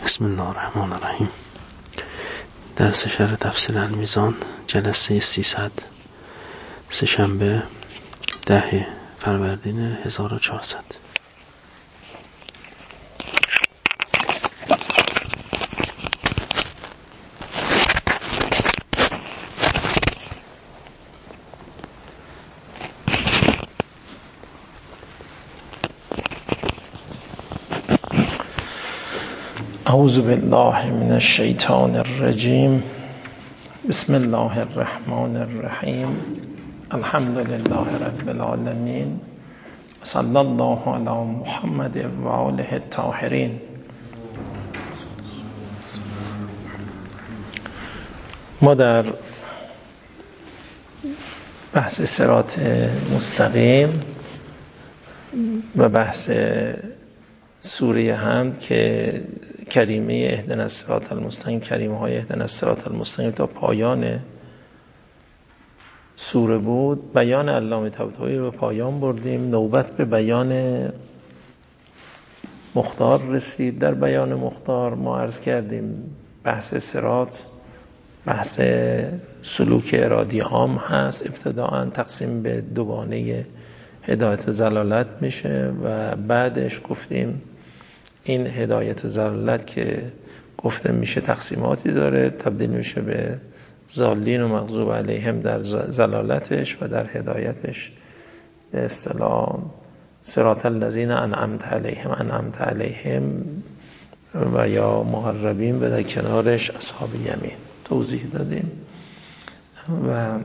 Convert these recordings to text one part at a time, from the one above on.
بسم الله الرحمن الرحیم. درس شرح تفسیر المیزان، جلسه 300، سه‌شنبه 10 فروردین 1400. اعوذ بالله من الشیطان الرجیم. بسم الله الرحمن الرحیم. الحمد لله رب العالمین. صلی الله علی محمد و آله الطاهرین. ما در بحث صراط مستقیم و بحث سوره حمد که کریمه اهدنا الصراط المستقیم، کریمه های اهدنا الصراط المستقیم تا پایان سوره بود، بیان علامه طباطبایی رو به پایان بردیم. نوبت به بیان مختار رسید. در بیان مختار ما عرض کردیم بحث صراط بحث سلوک ارادی عام هست. ابتداعا تقسیم به دوگانه هدایت و ضلالت میشه و بعدش گفتیم این هدایت و ضلالت که گفته میشه تقسیماتی داره، تبدیل میشه به ضالین و مغضوب علیهم در ضلالتش و در هدایتش به اصطلاح صراط الذین انعمت علیهم و یا مقربین و در کنارش اصحاب الیمین توضیح دادیم و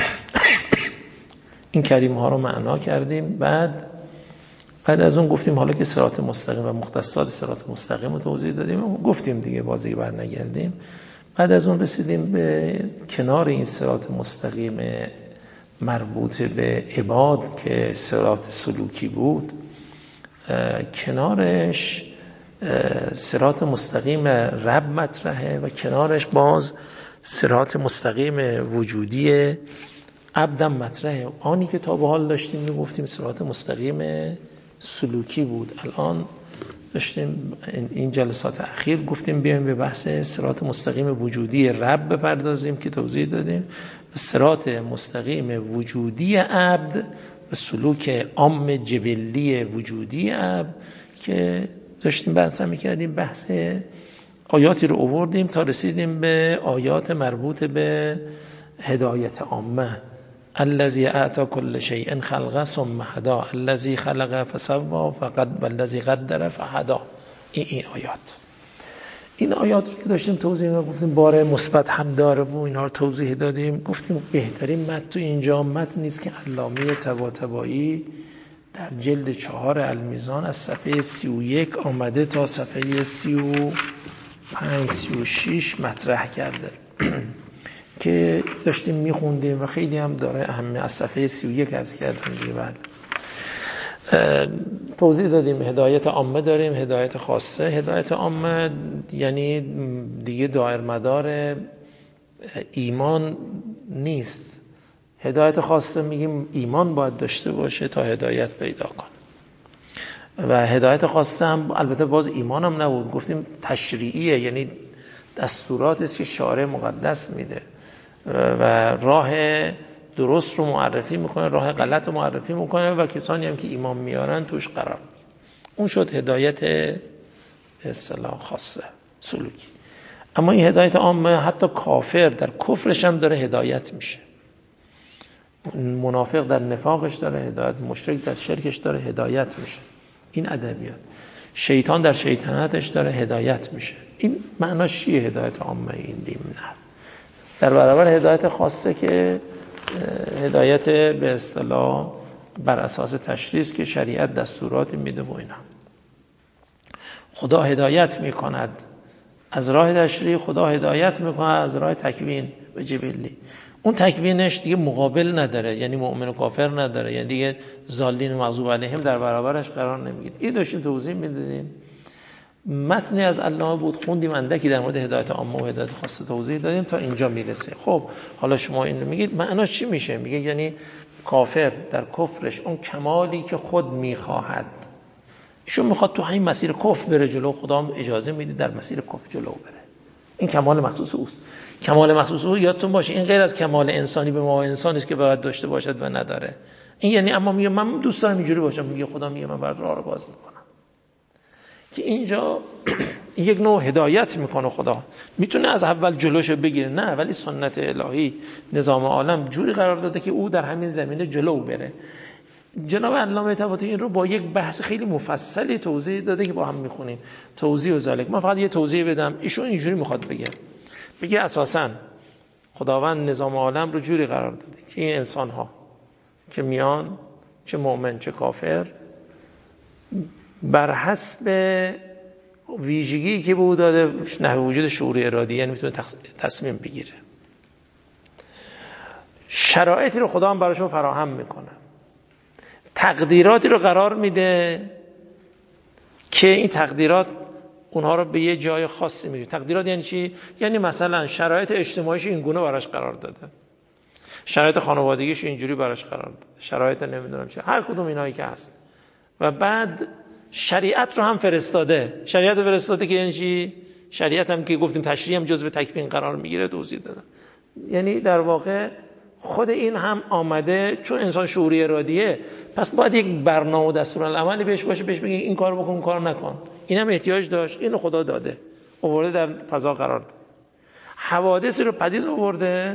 این کریمه ها رو معنا کردیم. بعد از اون گفتیم حالا که صراط مستقیم و مختصات صراط مستقیم رو توضیح دادیم، گفتیم دیگه بازی برنگردیم. بعد از اون رسیدیم به کنار این صراط مستقیم مربوط به عباد که صراط سلوکی بود، کنارش صراط مستقیم رب مطرحه و کنارش باز صراط مستقیم وجودی عبدم مطرحه. آنی که تا به حال داشتیم میگفتیم صراط مستقیم سلوکی بود. الان داشتیم این جلسات اخیر گفتیم بیایم به بحث صراط مستقیم وجودی رب بپردازیم که توضیح دادیم، صراط مستقیم وجودی عبد و سلوک عام جبلی وجودی عبد که داشتیم بحث می‌کردیم. بحث آیاتی رو آوردیم تا رسیدیم به آیات مربوط به هدایت عامه. الذی اعطى كل شیء خلقه ثم هدى الذی خلق فسوى والذی قدر فهدى. این آیات که داشتیم توضیح گفتیم بار مثبت هم داره و اینا رو توضیح دادیم. گفتیم بهترین متن تو اینجا متن نیست که علامه طباطبایی در جلد 4 المیزان از صفحه 31 آمده تا صفحه 35 36 مطرح کرده که داشتیم میخوندیم و خیلی هم داره اهمیت. از صفحه 31 عرض کردم دیگه. بعد توضیح دادیم هدایت عامه داریم، هدایت خاصه. هدایت عامه یعنی دیگه دایر مدار ایمان نیست. هدایت خاصه میگیم ایمان باید داشته باشه تا هدایت پیدا کنه و هدایت خاصه هم البته باز ایمان هم نبود، گفتیم تشریعیه، یعنی دستوراتی که شارع مقدس میده و راه درست رو معرفی میکنه، راه غلط رو معرفی میکنه و کسانی هم که ایمان میارن توش قرار میگیره. اون شد هدایت به اصطلاح خاصه سلوکی. اما این هدایت عامه حتی کافر در کفرش هم داره هدایت میشه، منافق در نفاقش داره هدایت، مشرک در شرکش داره هدایت میشه. این ادبیات. شیطان در شیطنتش داره هدایت میشه. این معناش چیه هدایت عامه؟ این دیم نه در برابر هدایت خاصه که هدایت به اصطلاح بر اساس تشریع که شریعت دستورات میده و اینا. خدا هدایت میکند از راه تشریع، خدا هدایت میکند از راه تکوین و جبلی. اون تکوینش دیگه مقابل نداره، یعنی مؤمن و کافر نداره، یعنی دیگه ضالین و مغضوب علیهم در برابرش قرار نمیگیره. این داشتیم توضیح میدادیم. متنی از علامه بود خوندیم، اندکی در مورد هدایت عامه و هدایت خاصه توضیح دادیم تا اینجا میرسه. خب حالا شما این رو میگید معناش چی میشه؟ میگه یعنی کافر در کفرش اون کمالی که خود میخواهد ایشون میخواد تو همین مسیر کفر بره جلو، خدا هم اجازه میده در مسیر کفر جلو بره. این کمال مخصوص اوست. کمال مخصوص او یادتون باشه این غیر از کمال انسانی به ما انسانی است که باید داشته باشد و نداره. این یعنی اما میگه من دوست دارم اینجوری باشم، میگه خدا میگه من برات راه رو باز میکنم. که اینجا یک نوع هدایت میکنه. خدا میتونه از اول جلوشو بگیره، نه، ولی سنت الهی نظام عالم جوری قرار داده که او در همین زمینه جلو بره. جناب علامه طباطبایی این رو با یک بحث خیلی مفصلی توضیح داده که با هم میخونیم. توضیح و ذالک. من فقط یه توضیح بدم. ایشون اینجوری میخواد بگه اساساً خداوند نظام عالم رو جوری قرار داده که این انسان ها که میان، چه مؤمن چه کافر، بر حسب ویژگی که به او داده نحوه وجود شعور ارادی، یعنی میتونه تصمیم بگیره. شرایطی رو خدا هم براشون فراهم میکنه، تقدیراتی رو قرار میده که این تقدیرات اونها رو به یه جای خاصی میگیره. تقدیرات یعنی چی؟ یعنی مثلا شرایط اجتماعیش این گونه براش قرار داده، شرایط خانوادگیش اینجوری براش قرار داده، شرایط نمیدونم چه، هر کدوم اینایی که هست. و بعد شریعت رو هم فرستاده. شریعت رو فرستاده که یعنی چی؟ شریعت هم که گفتیم تشریع هم جزء تکوین قرار میگیره، توضیح دادم. یعنی در واقع خود این هم آمده، چون انسان شعوری ارادیه، پس باید یک برنامه و دستورالعملی بهش باشه، بهش بگه این کار بکن اون کار نکن. اینم احتیاج داشت، اینو خدا داده، آورده در فضا قرار داده. حوادثی رو پدید آورده،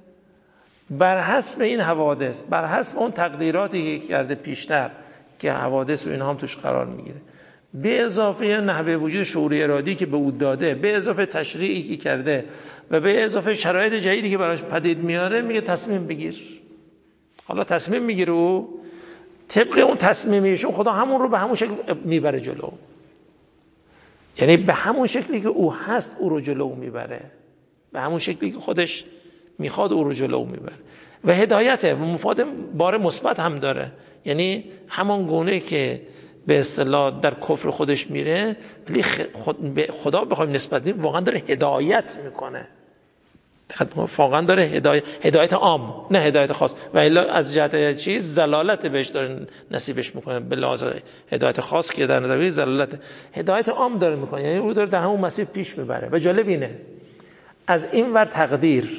بر حسب این حوادث، بر حسب اون تقدیراتی که کرده پیشتر که حوادث و اینها هم توش قرار میگیره، به اضافه نحوه وجود شعوری ارادی که به او داده، به اضافه تشریعی که کرده و به اضافه شرایط جدیدی که براش پدید میاره، میگه تصمیم بگیر. حالا تصمیم میگیره او طبق اون تصمیمیشون خدا همون رو به همون شکل میبره جلو. یعنی به همون شکلی که او هست او رو جلو میبره، به همون شکلی که خودش میخواد او رو جلو میبره. و هدایته و مفاد بار مثبت هم داره. یعنی همان گونه که به اصطلاح در کفر خودش میره، ولی خدا بخوایم نسبت بدیم واقعا داره هدایت میکنه. واقعا داره هدایت عام، نه هدایت خاص. و الا از جهت چیز زلالت بهش داره نصیبش میکنه، به لحاظ هدایت خاص که در نظر زلالت، هدایت عام داره میکنه. یعنی او داره در همون مسیر پیش میبره. و جالب اینه از این ور تقدیر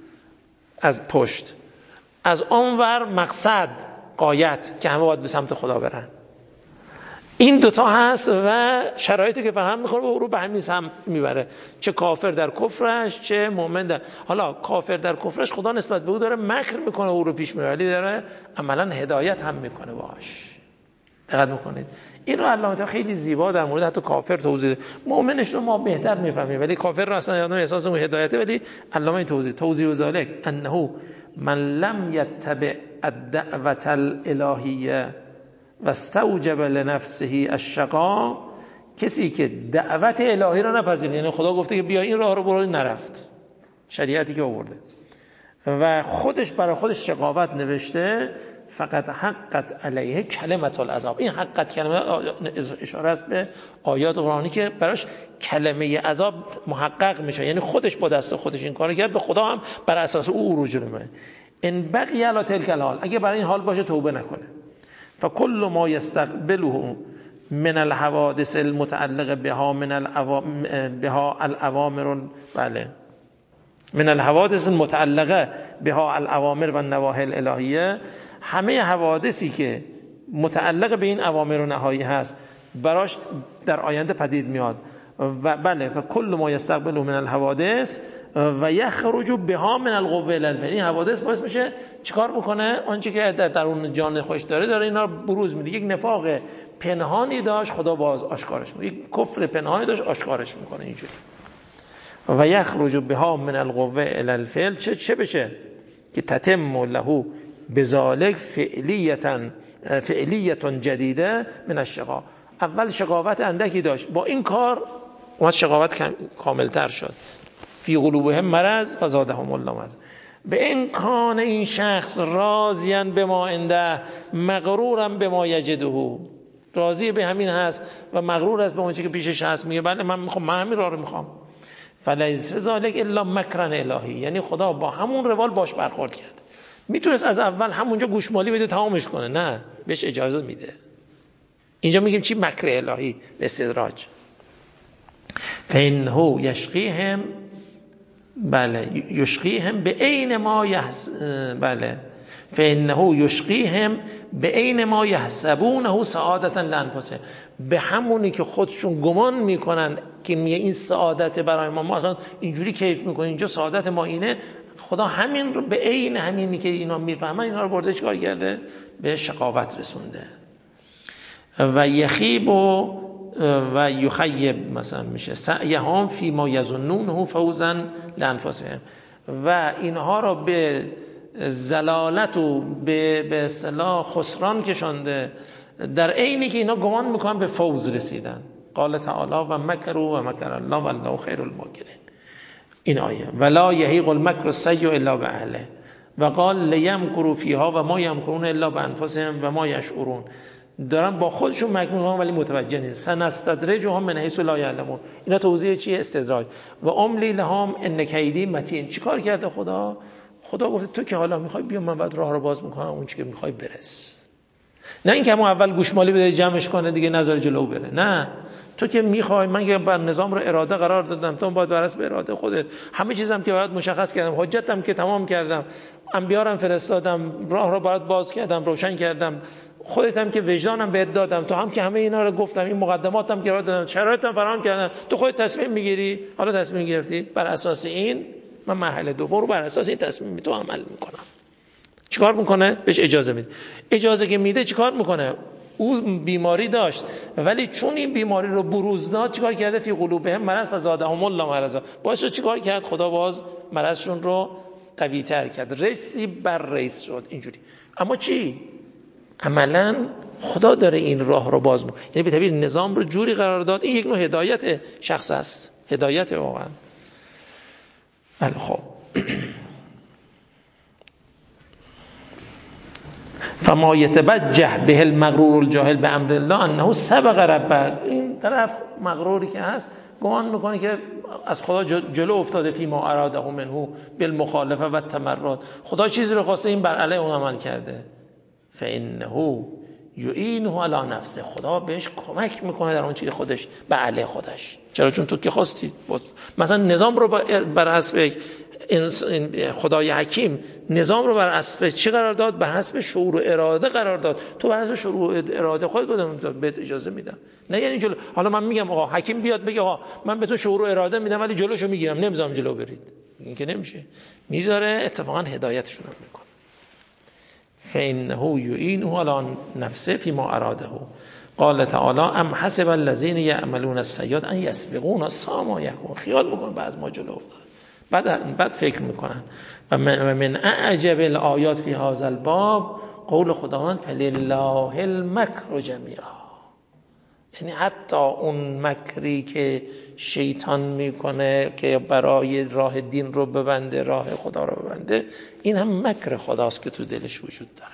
از پشت، از اون ور مقصد غایت که همه باید به سمت خدا برن. این دوتا هست و شرایطی که فراهم میکنه او رو به همین سمت میبره، چه کافر در کفرش چه مؤمن در. حالا کافر در کفرش خدا نسبت به او داره مکر میکنه، او رو پیش میبره، ولی داره عملا هدایت هم میکنه باش. دقت میکنید این رو علامه خیلی زیبا در مورد حتی کافر توضیح. مؤمنش رو ما بهتر میفهمیم، ولی کافر رو اصلا یادم احساس اون هدایته. ولی علامه توضیح و ذالک انه من لم یتبع الدعوة الالهیه و استوجب لنفسه الشقا، کسی که دعوت الهی رو نپذیره، یعنی خدا گفته که بیا این راه رو برو، نرفت، شریعتی که آورده، و خودش برای خودش شقاوت نوشته، فقط حقت علیه کلمت العذاب. این حقت کلمه اشاره است به آیات قرآنی که براش کلمه عذاب محقق میشه، یعنی خودش با دست خودش این کارو کرد، به خدا هم بر اساس او رجوع میکنه. ان بقی علی تلک الحال، اگه برای این حال باشه توبه نکنه، فکل ما یستقبله من الحوادث المتعلق بها بها الاوامر، بله، من الحوادث المتعلقه بها الاوامر و النواهی الالهیه، همه حوادثی که متعلق به این اوامر و نهایی هست براش در آینده پدید میاد. و بله، فکل ما یستقبله من الحوادث و یخرج بها من القوه الالهیه، این حوادث باعث میشه چیکار بکنه؟ آنچه که در اون جان خوش داره اینا بروز میده. یک نفاق پنهانی داشت، خدا باز آشکارش میکنه. یک کفر پنهانی داشت، آشکارش میکنه اینجوری. و یخرج بها من القوه الالفعل، چه بشه؟ که تتم له بذالک فعلیه جدیده من الشقا. اول شقاوت اندکی داشت، با این کار اومد شقاوت کاملتر شد. فی قلوبهم مرض فزادهم الله مرض. به امکان این شخص راضیان به ما عنده مغرورم به ما یجده، راضی به همین هست و مغرور است به اون چیزی که پیشش هست. میگه بله من میخوام، من همین راه رو میخوام. فلیس ذالک الا مکرن الهی، یعنی خدا با همون روال باش برخورد کرد. میتونست از اول همونجا گوشمالی بده تمامش کنه، نه، بهش اجازه میده. اینجا میگیم چی؟ مکر الهی، استدراج. فإنه یشقیهم، بله، یشقیهم به عین ما بله، فإنه یشقیهم به عین ما یحسبونه سعادتا لانفسهم، به همونی که خودشون گمان میکنن که این سعادت برای ما اصلا اینجوری کیف میکنیم، اینجا سعادت ما اینه، خدا همین رو به عین همینی که اینا میفهمن اینا رو برده چیکار کرده؟ به شقاوت رسونده. و یخیب و یخیب مثلا میشه سعیهم فی ما یظنونه فوزا لانفسهم، و اینها را به زلالت و به اصطلاح خسران کشانده در عینی که اینا گمان میکنن به فوز رسیدن. قال تعالی و مکروا و مکر الله والله خیر الماکرین. این آیه ولا یحیق المکر السیء الا باهله و قال لیمکروا فیها و ما یمکرون الا بانفسهم و ما یشعرون. دارن با خودشون مکر میکنن ولی متوجه نیست. سنستدرجهم من حیث لا یعلمون. اینا توضیح چیه؟ استدراج. و املی لهم ان کیدی متین. چیکار کرده خدا؟ خدا گفته تو که حالا میخوای بیا من بعد راه رو باز میکنم اون چی که میخوای برس. نه اینکه همون اول گوشمالی بده جمعش کنه دیگه نذاره جلو بره. نه، تو که میخوای، من که بر نظام رو اراده قرار دادم، تو باید بر اساس اراده خودت همه چیزم که باید مشخص کردم، حجتم که تمام کردم، انبیا رو فرستادم، راه رو برات باز کردم، روشن کردم، خودتم که وجدانم بهت دادم، تو هم که همه اینا رو گفتم، این مقدماتم که برات دادم، شرایطم فراهم کردم، تو خودت تصمیم میگیری. حالا تصمیم گرفتی، بر اساس این من مرحله دوم رو بر اساس این تصمیم تو عمل میکنم. چیکار میکنه؟ بهش اجازه میده. اجازه که میده چیکار میکنه؟ او بیماری داشت ولی چون این بیماری رو بروز داد چیکار کرده؟ فی قلوبهم مرض فزادهم الله مرضا. باعث چیکار کرد؟ خدا باز مرضشون رو قوی تر کرد، رسی بر رئیس شد اینجوری. اما چی؟ عملا خدا داره این راه رو باز میکنه، یعنی به تعبیر نظام رو جوری قرار داد. این یک نوع هدایت شخص است، هدایت واقعا. بله خب فما یتبجح به المغرور الجاهل به امر الله انه سبق ربه. این طرف مغروری که هست گمان میکنه که از خدا جلو افتاده، فی ما اراده منه بالمخالفه و التمرد، خدا چیزی رو خواسته این بر علیه اون عمل کرده. فانه یعینه علی نفسه، خدا بهش کمک میکنه در اون چیزی خودش به علیه خودش. چرا؟ چون تو که خواستی. مثلا نظام رو بر حسب خدای حکیم نظام رو بر اساس چی قرار داد؟ بر حسب شعور و اراده قرار داد. تو بر اساس شعور و اراده خودت گفتم بهت اجازه میدم. نه یعنی جلو، حالا من میگم آقا حکیم بیاد بگه آقا من به تو شعور و اراده میدم ولی جلوشو میگیرم، نمیذارم جلو برید. این که نمیشه. میذاره اتفاقا هدایتشون هم میکنه. فانه یعینه علی نفسه فی ما اراده. قال تعالی ام حسب الذین یعملون السیئات ان یسبقونا ساء ما یحکمون. خیال میکنن بعد ما جلو افتاد، بعد فکر میکنن. و من اعجب الآیات فی هذا الباب قول خداوند فلله المکر جمیعا. یعنی حتی اون مکری که شیطان میکنه که برای راه دین رو ببنده، راه خدا رو ببنده، این هم مکر خداست که تو دلش وجود داره.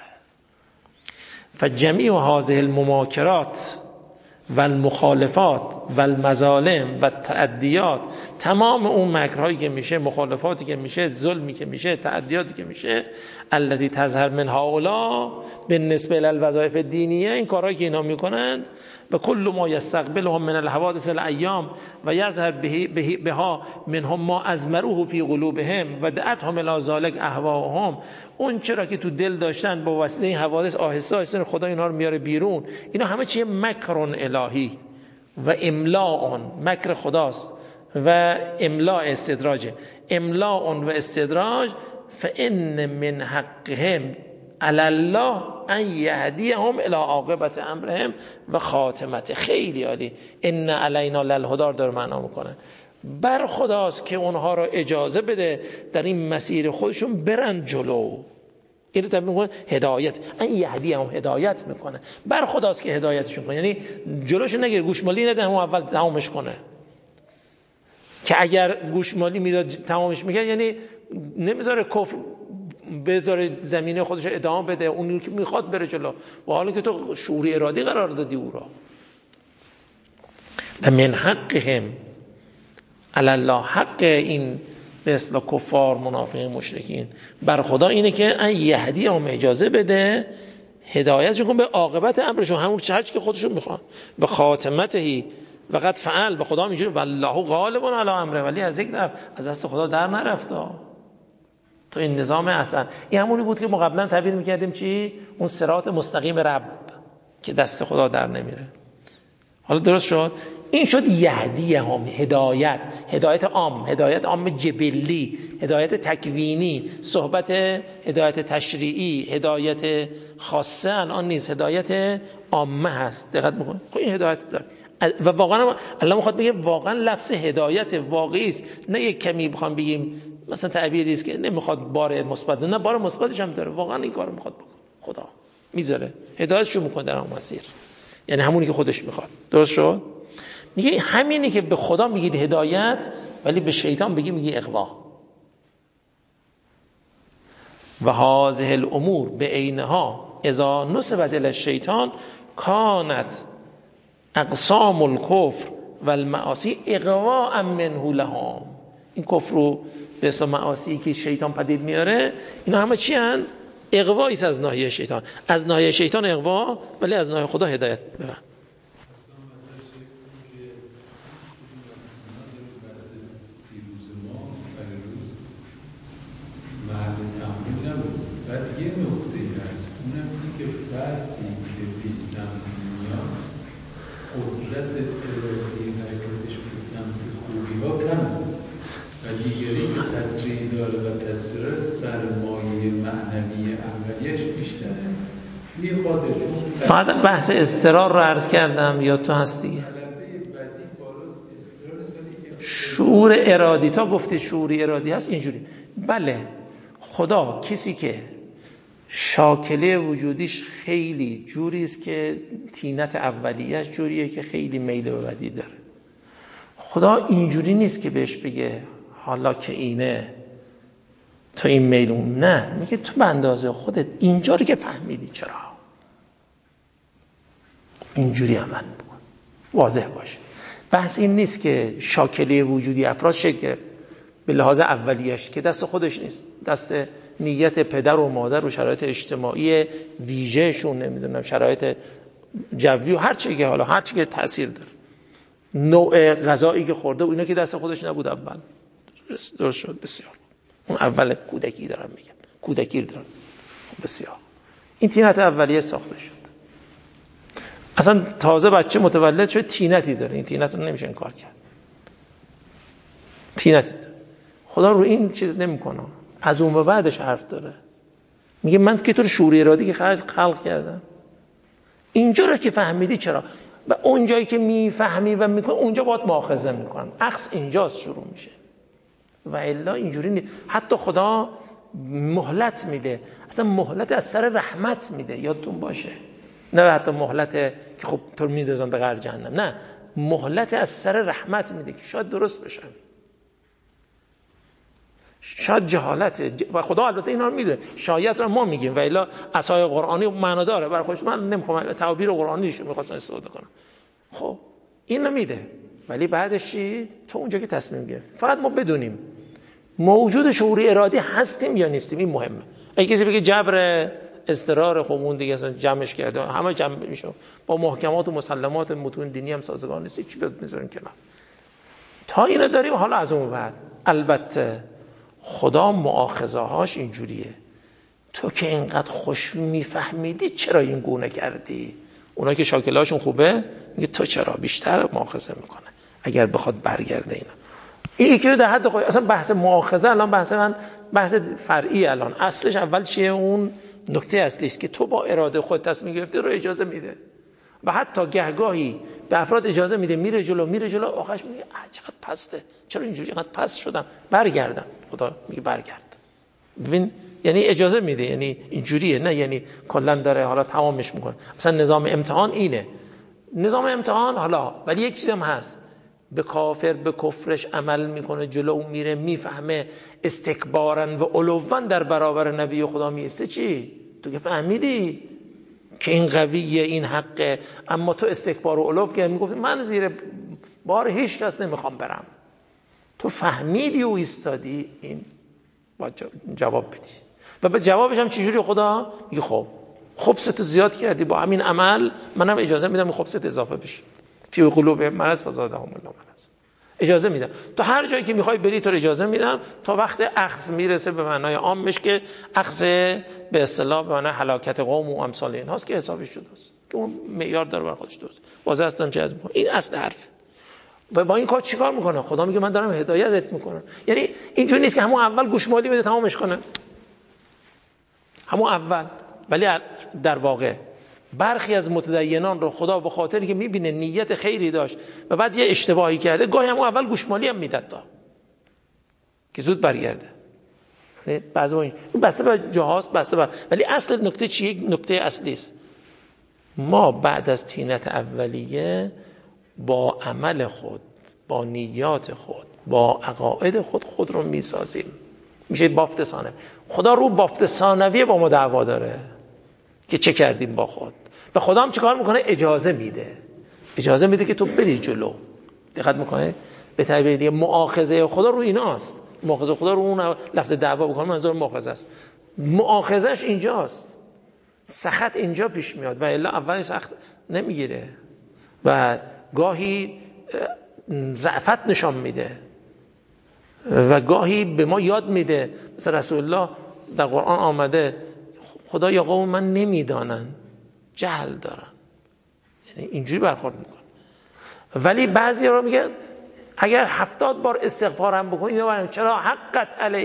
فجمیع هذه المماکرات و المخالفات و المظالم و تعدیات، تمام اون مکرهایی که میشه، مخالفاتی که میشه، ظلمی که میشه، تعدیاتی که میشه، الذی تظهر من هؤلاء بالنسبه الی الوظایف الدینیه، این کارهایی که اینا میکنند، و کل ما یستقبلهم من الحوادث الایام و یظهر بها منهم ما ازمروه فی قلوبهم و دعتهم الی ذلک اهواهم، اون چرا که تو دل داشتن با وسیله این حوادث آهسته آهسته خدا اینا رو میاره بیرون. اینا همه چیه؟ مکرون الهی و املاء، مکر خداست و املاء استدراجه. املاء و استدراج. فان من حقهم علی الله ان یهدیهم الی عاقبت امرهم و خاتمته. خیلی عالی. ان علینا للهدی داره معنا میکنه. بر خداست که اونها را اجازه بده در این مسیر خودشون برن جلو. این رو تعبیر میکنه هدایت. ان یهدیهم، هدایت میکنه. بر خداست که هدایتشون کنه، یعنی جلوش نگیره، گوشمالی نده، همون اول تمامش کنه. که اگر گوشمالی میداد تمامش میکرد یعنی نمیذاره کفر بذاره زمینه خودش ادامه بده، اونی که میخواد بره جلو، و حالا که تو شعور ارادی قرار دادی او را. و من حقهم علی الله، حق این به اصطلاح کفار، منافقین، مشرکین بر خدا اینه که ان یهدیهم، اجازه بده، هدایتشون کن به عاقبت امرشون، همون چیزی که خودشون میخوان، به خاتمتهی وقت فعل. به خدا اینجوری والله غالب علی امره، ولی از یک طرف از دست خدا در نرفت. تو این نظام اصلا این همونی بود که ما قبلا تعبیر میکردیم چی؟ اون صراط مستقیم رب که دست خدا در نمیره. حالا درست شد؟ این شد یهدی هم، هدایت عام جبلی، هدایت تکوینی، صحبت هدایت تشریعی، هدایت خاصه الان نیست، هدایت عامه هست. دقت بکنید. خب این هدایت داره و واقعا الله میخواد بگه واقعا لفظ هدایت واقعی است، نه یک کمی بخوام بگیم مثلا تعبیری است که نمیخواد بار مثبت، نه بار مثبتش هم داره، واقعا این کارو میخواد بکنه. خدا میذاره هدایتشو میکنه در اون مسیر، یعنی همونی که خودش میخواد. درست شد؟ میگه همینی که به خدا میگید هدایت، ولی به شیطان میگی اغوا. و هذه الامور به عینها اذا نسبت الی الشیطان کانت اقسام الکفر و المعاصی اغواء منه لهم. این کفر و به اسم معاصی که شیطان پدید میاره، اینا همه چی هستند؟ اغوایی است از ناحیه شیطان. از ناحیه شیطان اغوا، ولی از ناحیه خدا هدایت. ببین بعد یه نقطه هست، اونم اینه که فردی که به سمت میاد قدرت ارادی حرکتش به سمت خوبی ها کم و دیگری که تسریع داره و تصویر سرمایه معنوی اولیش بیشتره. یه خاطر چون فقط بحث استقرار رو عرض کردم یا تو هست دیگه شعور ارادی، تا گفتی شعور ارادی هست اینجوری. بله خدا کسی که شاکله وجودیش خیلی جوری است که طینت اولیه‌اش جوریه که خیلی میل به بدی داره. خدا اینجوری نیست که بهش بگه حالا که اینه تو این میل اون، نه، میگه تو به اندازه خودت اینجا رو که فهمیدی چرا اینجوری عمل بکن، واضح باشه. بحث این نیست که شاکله وجودی افراد شکل گرفت به لحاظ اولیش که دست خودش نیست، دست نیت پدر و مادر و شرایط اجتماعی ویژهشون، نمیدونم شرایط جوی و هر چی که حالا هر چی که تاثیر داره، نوع غذایی که خورده و اینا که دست خودش نبود اول. درست شد؟ بسیار. اون اول کودکی دارم میگم، کودکی دارم. بسیار. این طینت اولیه ساخته شد. اصلا تازه بچه متولد شد طینتی داره، این طینت رو نمیشه انکار کرد. طینتی داره. خدا رو این چیز نمیکنه، از اون به بعدش حرف داره. میگه من که تو رو شعور ارادی که خلق کردم، اینجا رو که فهمیدی چرا، و اون جایی که میفهمی و میکنی اونجا باید مؤاخذه میکنم. عکس اینجاست شروع میشه و الا اینجوری نیست. حتی خدا مهلت میده، اصلا مهلت از سر رحمت میده، یادتون باشه، نه حتی مهلت که خب تو رو میندازن به قعر جهنم، نه، مهلت از سر رحمت میده که شاید درست بشن، شاید جهالت و خدا البته اینا رو میدونه، شاید رو ما میگیم و الا عصای قرآنی معنا داره برای خودش. من نمیخوام تعبیر قرآنیشو میخواستم استفاده کنم. خب اینو میده، ولی بعدش چی؟ تو اونجا که تصمیم گرفت. فقط ما بدونیم موجود شعور ارادی هستیم یا نیستیم، این مهمه. اگه کسی بگه جبر اضطرار، خب اون دیگه اصلا جمعش کرده، همه جمع میشه، با محکمات و مسلمات متون دینی هم سازگار نیست، چی بذاریم کنار. تا اینو داریم. حالا از اون بعد البته خدا مؤاخذه هاش اینجوریه، تو که اینقدر خوش میفهمیدی چرا این گونه کردی؟ اونا که شاکلهاشون خوبه میگه تو چرا بیشتر مؤاخذه میکنه اگر بخواد برگرده. اینا این یکی در حد خود. اصلا بحث مؤاخذه الان بحث فرعی، الان اصلش اول چیه؟ اون نکته اصلیش که تو با اراده خود تصمیم گرفتی رو اجازه میده و حتی گهگاهی به افراد اجازه میده میره جلو، آخرش میگه چقدر پسته، چرا اینجوری قد پست شدم، برگردم. خدا میگه برگرد. ببین یعنی اجازه میده، یعنی اینجوریه، نه یعنی کلا داره حالا تمامش میکنه. مثلا نظام امتحان اینه، نظام امتحان حالا، ولی یک چیزم هست، به کافر به کفرش عمل میکنه، جلو میره، میفهمه، استکبارن و علوان در برابر نبی خدا میسته. چی؟ تو که فهمیدی که این قویه، این حقه، اما تو استکبار و علو کردی، میگفتی من زیر بار هیچ کس نمیخوام برم. تو فهمیدی و ایستادی، این باید جواب بدی. و به جوابش هم چجوری خدا میگه؟ خب خبثتو زیاد کردی با همین عمل، منم اجازه میدم این خبثت اضافه بشه. فی قلوب مرض فزادهم الله مرض. اجازه میدم تا هر جایی که میخوای بری تو اجازه میدم، تا وقت اخذ میرسه به معنای عامش که اخذ به اصطلاح به معنای هلاکت قوم و امثال اینهاست که حسابش شده است، که اون معیار داره بر خودش درست. واضح هستم چه میکنه. این اصل حرف. و با این کار چیکار میکنه؟ خدا میگه من دارم هدایتت میکنم. یعنی اینجوری نیست که همون اول گوشمالی بده تمامش کنه، همون اول. ولی در واقع برخی از متدینان رو خدا به خاطری که میبینه نیت خیری داشت و بعد یه اشتباهی کرده، گاهی همون اول گوشمالی هم میداد تا که زود برگرده. بعضی این بسته به جهاز بسته به، ولی اصل نکته چیه؟ یک نکته اصلی است. ما بعد از طینت اولیه با عمل خود، با نیات خود، با عقاید خود رو میسازیم. میشه بافت ثانوی. خدا رو بافت ثانوی با ما دعوا داره که چه کردیم با خود. و خدا هم چه کار میکنه؟ اجازه میده. اجازه میده که تو بری جلو. دقت میکنه؟ به تعبیر دیگه مؤاخذه خدا رو ایناست. مؤاخذه خدا رو اون لفظ دعوا بکنه منظور مؤاخذه است. مؤاخذهش اینجاست. سخط اینجا پیش میاد و الا اولش سخت نمیگیره و گاهی ضعفت نشان میده و گاهی به ما یاد میده. مثل رسول الله در قرآن آمده خدا یا قوم من نمیدانن، جهل دارن، یعنی اینجوری برخورد میکنه. ولی بعضی را میگه اگر 70 بار استغفار هم بکنید چرا حقت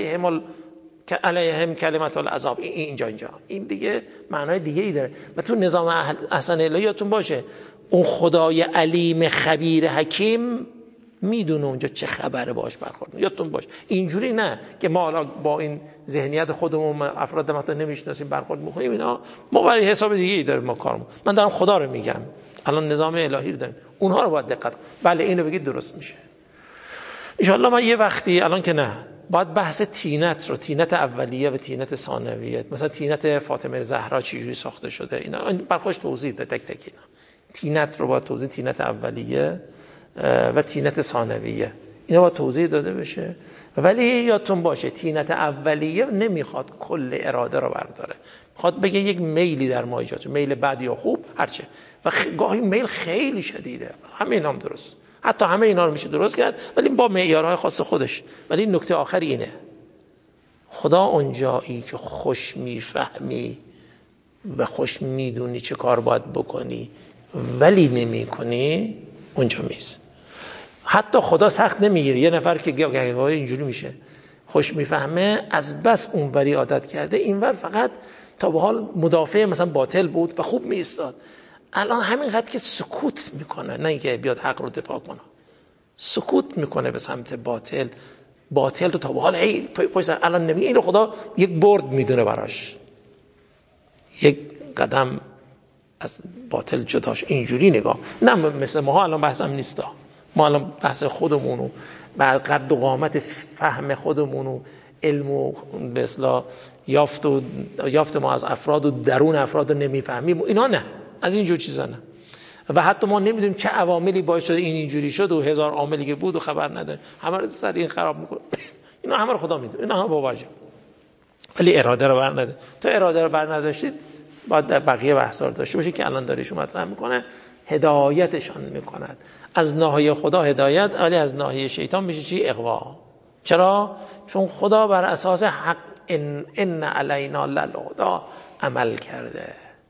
علیهم کلمت العذاب. اینجا این دیگه معنای دیگه ای داره. و تو نظام احسن الهیاتون باشه اون خدای علیم خبیر حکیم میدونه اونجا چه خبره باش برخورد. یادتون باشه اینجوری نه که ما حالا با این ذهنیت خودمون افراد مثلا نمیشناسیم برخورد میکنیم. اینا ما برای حساب دیگه ای داریم ما کارمون. من دارم خدا رو میگم، الان نظام الهی رو داریم، اونها رو باید دقت. بله اینو بگید درست میشه ان شاء الله. من یه وقتی الان که نه باید بحث طینت رو، طینت اولیه و طینت ثانویه، مثلا طینت فاطمه زهرا چجوری ساخته شده، اینا برخوش توضیح ده تک تک. اینا طینت رو باید توضیح، طینت اولیه و طینت ثانویه اینا باید توضیح داده بشه. ولی یادتون باشه طینت اولیه نمیخواد کل اراده رو برداره، میخواد بگه یک میلی در ما ایجاد، میل بد یا خوب هرچه، و گاهی میل خیلی شدیده. همه اینا هم درست، حتی همه اینا رو میشه درست کرد ولی با معیارهای خاص خودش. ولی نکته آخر اینه، خدا اونجایی که خوش میفهمی و خوش میدونی چه کار باید بکنی ولی نمی کنی، اونجا میست. حتی خدا سخت نمیگیره. یه نفر که گاهی اینجوری میشه خوش میفهمه، از بس اونوری عادت کرده، اینور فقط تا به حال مدافع مثلا باطل بود و خوب میستاد. الان همینقدر که سکوت میکنه، نه اینکه بیاد حق رو دفاع کنه، سکوت میکنه به سمت باطل. باطل رو تا به حال الان نمیگه، این رو خدا یک برد میدونه براش، یک قدم از باطل جداش. اینجوری نگاه نه مثل ما الان بحثم نیستا. ما الان بحث خودمونو بر قد و قامت فهم خودمونو علم و به اصطلاح یافت ما از افراد و درون افراد رو نمیفهمیم، اینا نه، از اینجور چیزا نه. و حتی ما نمیدونیم چه عواملی باعث شده این اینجوری شد و هزار عاملی که بود و خبر نداره، همه رو سر این خراب میکنه. اینا همه رو خدا میدونه، اینا هم باوجه. ولی اراده رو بر نده. تو اراده رو بر نداشتید باید در بقیه بحثا رو داشته باشید که الان داریشو مطرح میکنه. هدایتشان میکند از ناحیه خدا هدایت، ولی از ناحیه شیطان میشه چی؟ اغوا. چرا؟ چون خدا بر اساس حق ان علینا للهدی عمل کرده.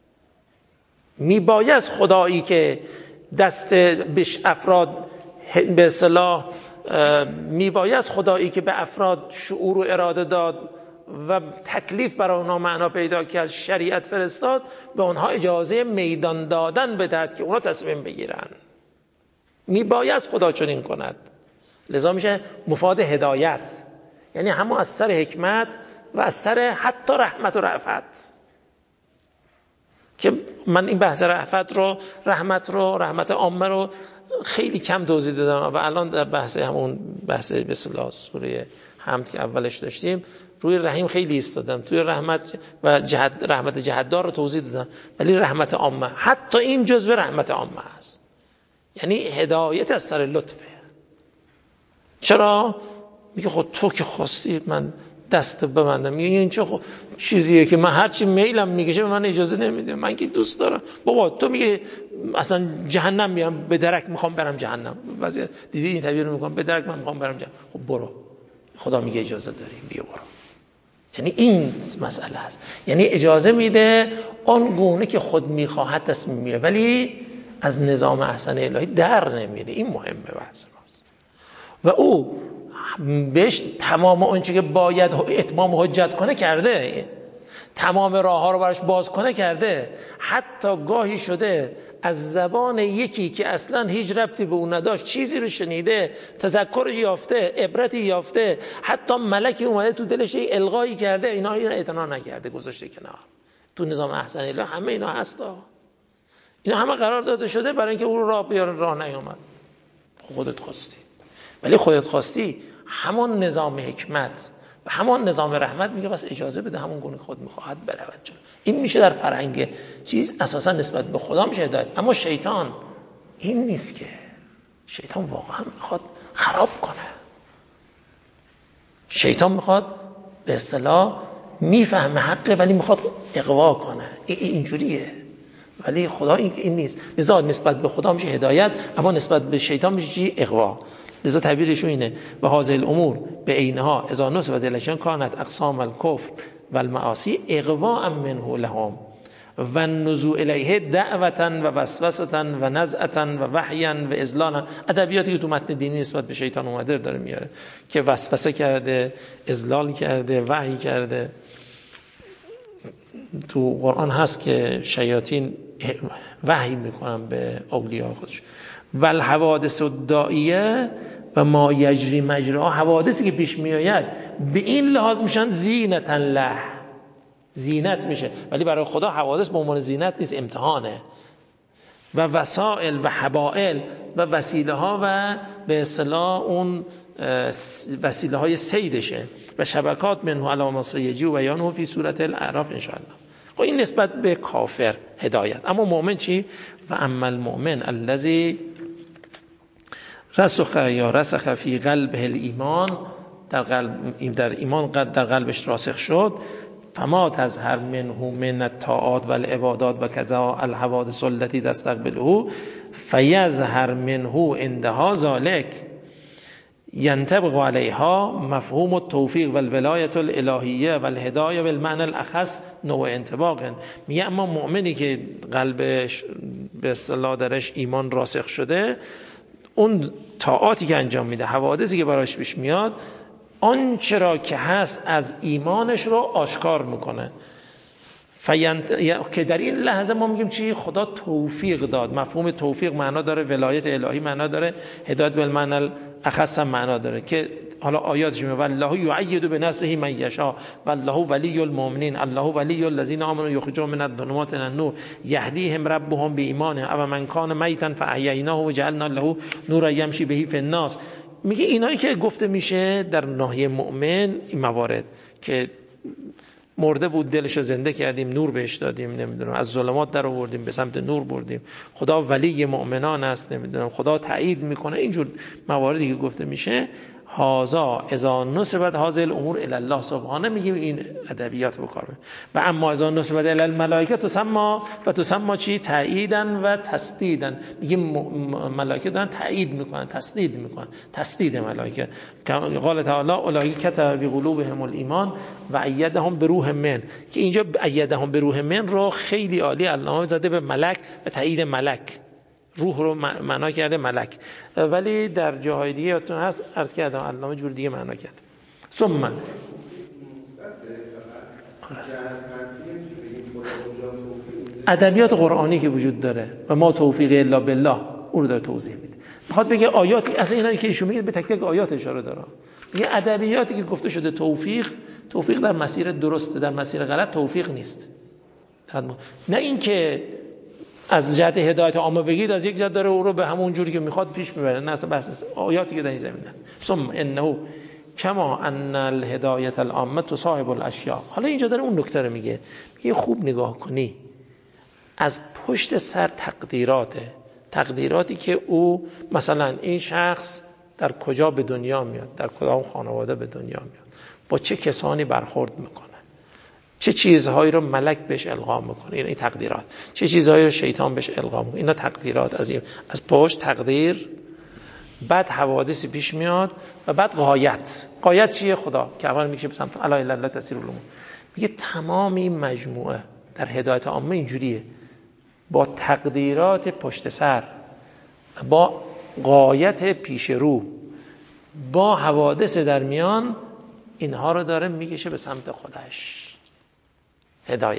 میبایست خدایی که دست بش افراد به اصطلاح میبایست خدایی که به افراد شعور و اراده داد و تکلیف برای اونها معنا پیدا که از شریعت فرستاد، به اونها اجازه میدان دادن بدهد که اونها تصمیم بگیرن. میبایست خدا چنین کند. لذا میشه مفاد هدایت، یعنی همون از سر حکمت و از سر حتی رحمت و رأفت. که من این بحث رحمت عامه رو خیلی کم توضیح دادم و الان در بحث همون بحث به اصطلاح سوره حمد که اولش داشتیم روی رحیم خیلی ایستادم، توی رحمت و رحمت جهتدار رو توضیح دادم. ولی رحمت عامه حتی این جزء رحمت عامه است، یعنی هدایت از سر لطفه. چرا؟ میگه خود تو که خواستی من دست ببندم. میگه این چه چیزیه که من هر چی میلم میگه به من اجازه نمیده، من که دوست دارم. بابا تو میگه اصلا جهنم میام به درک میخوام برم جهنم، بعضی دیدی این تعبیر رو میکنم به درک من میخوام برم جهنم. خب برو، خدا میگه اجازه داریم، بیا برو. یعنی این مسئله است، یعنی اجازه میده آن گونه که خود میخواهد تصمیم میگیره، ولی از نظام احسن الهی در نمیره. این مهمه بحث ماست. و او بهش تمام اون چیزی که باید اتمام حجت کنه کرده، تمام راه ها رو براش باز کنه کرده. حتی گاهی شده از زبان یکی که اصلا هیچ ربطی به اون نداشت چیزی رو شنیده، تذکرش یافته، عبرتی یافته، حتی ملکی اومده تو دلش القایی کرده، اینا اعتنا نکرده، گذاشته کنار. تو نظام احسن الهی همه اینا هستا، اینا همه قرار داده شده برای اینکه او رو راه بیاره، راه نیامد. خودت خواستی، ولی خودت خواستی همون نظام حکمت و همون نظام رحمت میگه بس اجازه بده همون گونه خود میخواهد برود جلو. این میشه در فرهنگ چیز اساسا نسبت به خدا میشه هدایت. اما شیطان این نیست که، شیطان واقعا میخواد خراب کنه. شیطان میخواد به اصطلاح میفهمه حقه ولی میخواد اغوا کنه. اینجوریه. ولی خدا این نیست. لذا نسبت به خدا میشه هدایت، اما نسبت به شیطان میشه چی؟ اغوا. لذا تعبیرشون اینه و هذه الامور به عینها اذا نسبت الاشیاء کانت اقسام الکفر و المعاصی اغواء منه لهم و النزوع الیه دعوتا و وسوسه و نزعه و وحیا و اذلالا. ادبیاتی که تو متن دینی نسبت به شیطان اومده داره میاره که وسوسه کرده، اذلال کرده، وحی کرده. تو قرآن هست که شیاطین وحی میکنن به اولیاء خودش. و الحوادث الدائیه و ما یجری مجرا، حوادثی که پیش میآید به این لحاظ میشن زینت له، زینت میشه، ولی برای خدا حوادث به عنوان زینت نیست، امتحانه. و وسائل و حبائل و وسیله ها و به اصطلاح اون وسیله های سیدشه و شبکات منه علامه سیجی و بیانه فی صورت الاعراف ان شاء الله. خب این نسبت به کافر هدایت. اما مؤمن چی؟ و اما المؤمن الذی رسخ یا رسخ فی قلبه الایمان، در ایمان در قلبش راسخ شد، فما تظهر منه من الطاعات و العبادات و کذا الحوادث التي تستقبله فیظهر منه عندها ذلك ينطبق عليها مفهوم التوفیق و الولایت الالهیه و الهدایه بالمعنى الاخص نوع انطباق. میگه اما مؤمنی که قلبش به اصطلاح درش ایمان راسخ شده، اون طاعاتی که انجام میده، حوادثی که براش پیش میاد، آنچه را که هست از ایمانش رو آشکار میکنه. که در این لحظه ما میگیم چی؟ خدا توفیق داد. مفهوم توفیق معنا داره، ولایت الهی معنا داره، هدایت بالمعنى اخص معنا داره که حالا آیاتش میگه والله یعید بنصره من یشاء والله ولی المؤمنین الله ولی الذین آمنوا یخرجهم من الظلمات الى النور یهدیهم ربهم بایمانهم او من کان میتا فاحییناه وجعلنا له نورا یمشی به فی الناس. میگه اینایی که گفته میشه در ناحیه مؤمن، این موارد که مرده بود دلشو زنده کردیم، نور بهش دادیم، نمیدونم از ظلمات در آوردیم به سمت نور بردیم، خدا ولی مؤمنان است، نمیدونم خدا تایید میکنه، اینجور مواردی که گفته میشه، هازا اذا نسبت هذه الامور الی الله سبحانه، میگیم این ادبیات بکار. و اما اذا نسبت الی الملائکه تسمى چی؟ تاییدن و تسدیدن. میگیم ملائکه دارن تایید میکنن، تسدید میکنن، تسدید ملائکه. قال تعالی اولئک کتب فی قلوبهم الایمان و ایدهم بروح من، که اینجا ایدهم بروح من رو خیلی عالی علامه زده به ملک و تایید ملک، روح رو معنا کرده ملک، ولی در جاهای دیگه یادتون هست عرض کردم علامه جور دیگه معنا کرد. ثم ادبیات قرآنی که وجود داره و ما توفیق الا بالله، اون رو داره توضیح میده. میخواد بگه آیات، اصلا اینا که ایشون میگه به تک تک آیات اشاره داره. میگه ادبیاتی که گفته شده توفیق در مسیر درسته، در مسیر غلط توفیق نیست. نه اینکه از جهت هدایت عامه بگید از یک جهت داره او رو به همون جوری که میخواد پیش میبره، نه اصلا بحث نیست. آیاتی که در این زمینه است. ثم انه کما ان الهدایت العامه صاحب الاشیاء. حالا اینجا داره اون نکته رو میگه خوب نگاه کنی، از پشت سر تقدیراتی که او مثلا این شخص در کجا به دنیا میاد، در کدام خانواده به دنیا میاد، با چه کسانی برخورد میکنه، چه چیزهایی رو ملک بهش القا میکنه، این تقدیرات، چه چیزهایی رو شیطان بهش القا میکنه، اینا تقدیرات. از پشت تقدیر، بعد حوادثی پیش میاد و بعد قایت چیه؟ خدا که اول میشه به سمت الا الا الله تسیر الامور. میگه تمام این مجموعه در هدایت عامه اینجوریه، با تقدیرات پشت سر، با غایت پیش رو، با حوادث در میان، اینها رو داره میکشه به سمت خودش، هدایت.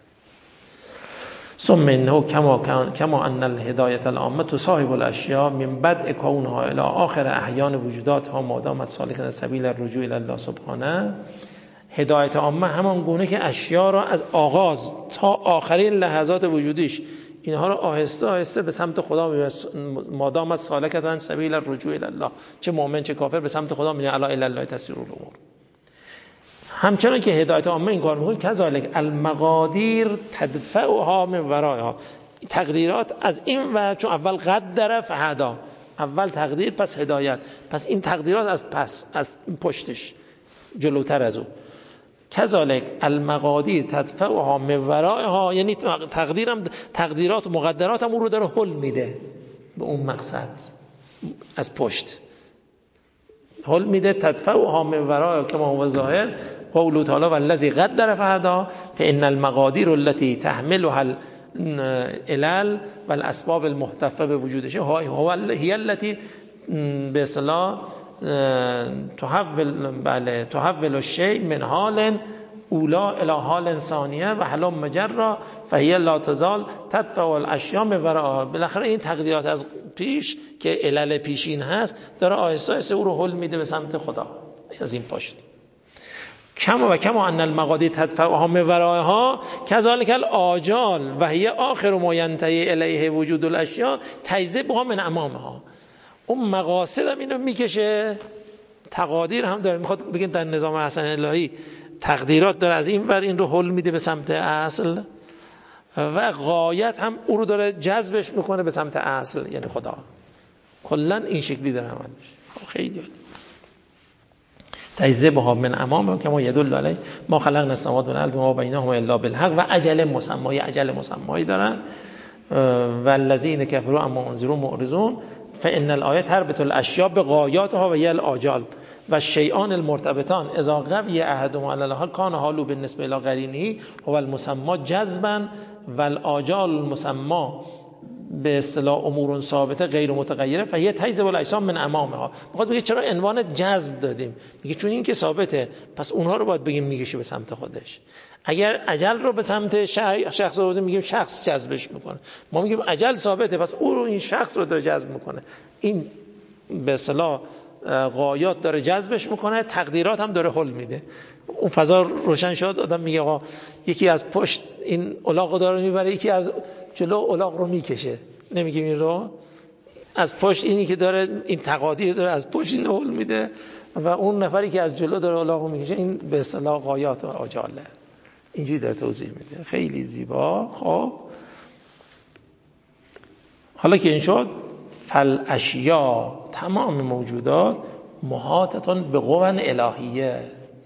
ثم انه کما ان الهدایت العامه تصاحب الاشیاء من بدء کونها الى آخر احیان وجوداتها ما دامت سالکا سبیل الرجوع الی الله سبحانه. هدایت عامه همان گونه که اشیاء را از آغاز تا آخرین لحظات وجودیش، اینها رو آهسته آهسته به سمت خدا میبرد. ما دامت سالکا سبیل الرجوع الی الله، چه مؤمن چه کافر به سمت خدا میره، الا الی الله تسیر الامور. همچنان که هدایت عامه این کار میکنه، کذالک المقادیر تدفعها من ورایها، تقدیرات از این و چون اول قدر فهدا، اول تقدیر پس هدایت، پس این تقدیرات از پشتش جلوتر از او. کذالک المقادیر تدفعها من ورایها، یعنی تقدیرات و مقدرات هم او رو داره حل میده به اون مقصد، از پشت حل میده. تدفعها من ورایها کما هو ظاهر قوله تعالی والذی قدر فهدا فان المقادیر التي تحملها العلل والاسباب المحتفه بوجودش هي التي به اصطلاح تحول الشيء من حال اولا الى حال ثانیه و حلم مجرا فهي لا تزال تدفع الاشیاء من وراءها. بالاخره این تقدیرات از پیش که علل پیشین هست داره آهسته آهسته او رو حل میده به سمت خدا از این پشت. کما ان المقادیر تدفعها من ورایها کذالک الاجال و هي آخر ما ينتهي الیه وجود الاشیاء تجذبها من امامها. اون مقاصد هم اینو میکشه، تقادیر هم داره. میخواد بگین در نظام احسن الهی تقدیرات داره از این ور این رو حل میده به سمت اصل و غایت هم او رو داره جذبش میکنه به سمت اصل، یعنی خدا. کلا این شکلی داره عمل میشه. خیلی تجذبها من امامه کما یدل علیه ما خلقنا السماوات والارض و ما بینهما الا بالحق و اجل مسمایی دارن. والذین کفروا اما انذروا معرضون فان الآیه تربط الاشیاء بغایاتها و هی الاجال و الشیئان المرتبطان اذا قوی احدهما علی الاخر کان حالو بالنسبه الی قرینه هو المسمى جذبا و الاجال المسمى به اصطلاح امور ثابته غیر متغیره فهی تجذب الاجسام من امامها. میخواد بگه چرا عنوان جذب دادیم؟ میگه چون این که ثابته پس اونها رو باید بگیم میکشه به سمت خودش. اگر اجل رو به سمت شخص رو میگیم شخص جذبش میکنه، ما میگیم اجل ثابته پس او رو این شخص رو داره جذب میکنه. این به اصطلاح غایات داره جذبش میکنه، تقدیرات هم داره حل میده. اون فضا روشن شد. آدم میگه آقا یکی از پشت این الاغ رو داره میبره، یکی از جلو الاغ رو میکشه. نمیگیم این رو از پشت اینی که داره این تقادیر داره از پشت این حل میده و اون نفری که از جلو داره الاغ رو میکشه، این به اصطلاح غایات و آجاله. اینجوری داره توضیح میده، خیلی زیبا. خب حالا که این شد، فالاشیاء تمام موجودات محاطتون به قوة الهیه،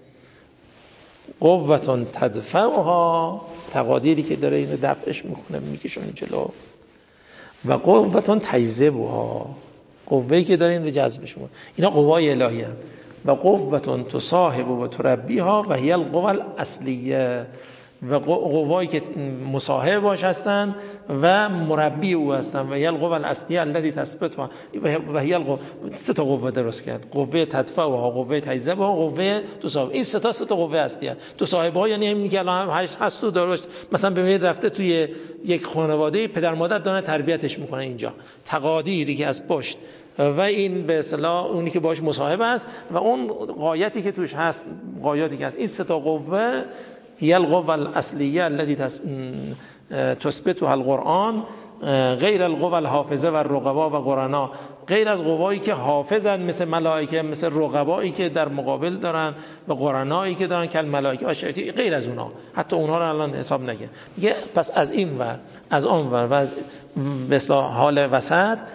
قوة تدفعها، تقادیری که داره اینو دفعش میکنه میکشونه جلو، و قوة تجذبها، قوه‌ای که داره اینو جذبش میکنه. اینا قوای الهیه. و قوة تصاحب و تربیها و هی القوة الاصلیه، و قوایی که مصاحب باش هستن و مربی او هستن. و هی القوة الاصلیه التي تثبتها و هی القوة. سه تا قوه درست کرد: قوه تدفعها، قوه تجذبها، قوه تصاحب. این سه تا قوه اصلیه. تصاحبها یعنی همین که الان هست تو درست، مثلا ببینید رفته توی یک خانواده پدر مادر دارن تربیتش میکنه، اینجا تقادیری که از پشت و این به اصطلاح اونی که باش مصاحب است و اون غایتی که توش هست، غایاتی که هست. این سه تا قوه هی القوة الاصلیه التي تثبتها القرآن غیر القوة الحافظه و الرقبا و قرنا، غیر از قوایی که حافظن مثل ملائکه، مثل رقبایی که در مقابل دارن و قرنایی که دارن که الملائکه و شیاطین، غیر از اونا، حتی اونها رو الان حساب نگه. میگه پس از این ور، از آن ور و از مثلا حال وسط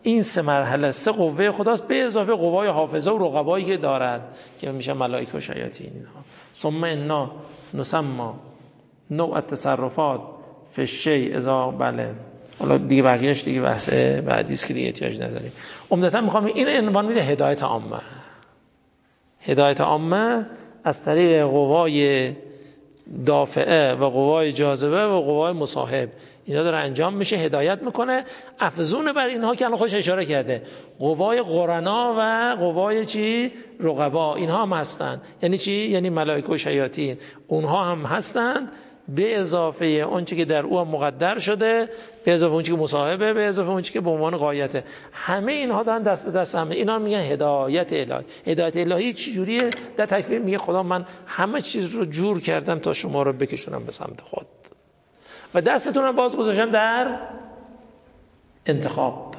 این 3 مرحله 3 قوه خداست به اضافه قوای حافظه و رقبایی که دارد که میشه ملائکه و شیاطین اینها. ثم انا نسمى نوع التصرفات فی الشیء اذا بله. حالا دیگه بقیه‌اش دیگه بحث بعدی است که دیگه احتیاج نداریم. عمدتاً میخوام این عنوان میده هدایت عامه. هدایت عامه از طریق قوای دافعه و قوای جاذبه و قوای مصاحب اینا داره انجام میشه، هدایت میکنه. افزون بر اینها که الان خودش اشاره کرده قوای قرنا و قوای چی؟ رقبا، اینها هم هستن. یعنی چی؟ یعنی ملائکه و شیاطین اونها هم هستند، به اضافه اون چی که در او هم مقدر شده، به اضافه اون چی که مصاحبه، به اضافه اون چی که به عنوان غایته. همه اینها دارن دست به دست هم. اینا میگن هدایت الهی. هدایت الهی چه جوریه؟ در تکوین میگه خدا من همه چیز رو جور کردم تا شما رو بکشونم به سمت خود و دستتون رو باز گذاشتم در انتخاب.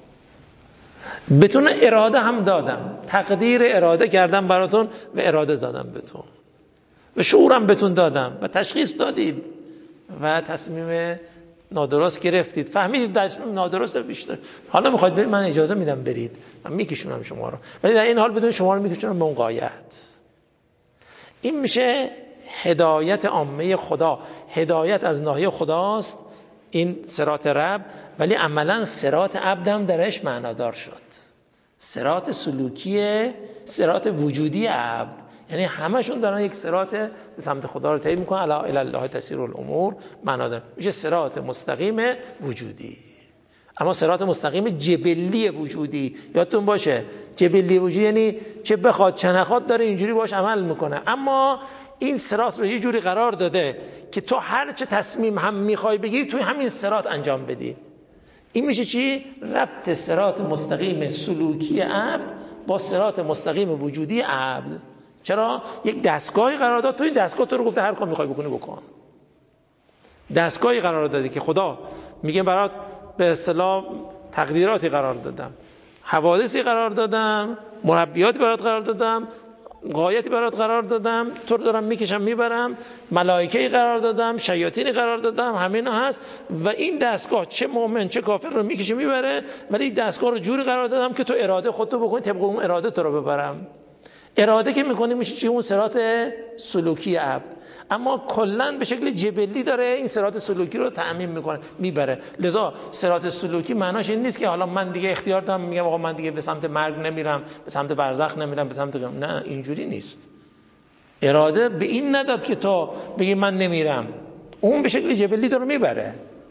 بتون اراده هم دادم، تقدیر اراده کردم براتون و اراده دادم بهتون و شعورم بهتون دادم و تشخیص دادید و تصمیم نادرست گرفتید، فهمیدید تصمیم نادرست بیشتر. حالا میخواید برید، من اجازه میدم برید، من میکشونم شما رو، ولی در این حال بدون شما رو میکشونم به اون غایت. این میشه هدایت عامه خدا. هدایت از ناحیه خداست، این صراط رب، ولی عملا صراط عبد هم درش معنادار شد. صراط سلوکی، صراط وجودی عبد، یعنی همشون دارن یک صراط به سمت خدا رو طی میکنن. الی الله تسیر الامور معنادار میشه صراط مستقیم وجودی. اما صراط مستقیم جبلی وجودی، یادتون باشه جبلی وجودی یعنی چه بخواد چه نخواد داره اینجوری باش عمل میکنه. اما این صراط رو یه جوری قرار داده که تو هر چه تصمیم هم میخوای بگیری توی همین صراط انجام بدی. این میشه چی؟ ربط صراط مستقیم سلوکی عبد با صراط مستقیم وجودی عبد. چرا؟ یک دستگاهی قرار داد، تو این دستگاه تو رو گفته هر کار میخوای بکنی بکن. دستگاهی قرار داده که خدا میگه برات به اصطلاح تقدیراتی قرار دادم، حوادثی قرار دادم، مربیاتی برات قرار دادم، غایتی برات قرار دادم، تو رو دارم میکشم میبرم، ملائکه‌ای قرار دادم، شیاطینی قرار دادم، همینا هست و این دستگاه چه مؤمن چه کافر رو میکشه میبره، ولی این دستگاه رو جوری قرار دادم که تو اراده خودتو بکنی، طبق اون اراده تو رو ببرم. اراده که میکنی میشه چی؟ اون صراط سلوکی عبد. اما کلا به شکل جبلی داره این صراط سلوکی رو تعمیم میکنه میبره. لذا صراط سلوکی معناش این نیست که حالا من دیگه اختیار دارم میگم آقا من دیگه به سمت مرگ نمیرم، به سمت برزخ نمیرم، به سمت نه، اینجوری نیست. اراده به این نداد که تو بگی من نمیرم، اون به شکل جبلی داره میبره.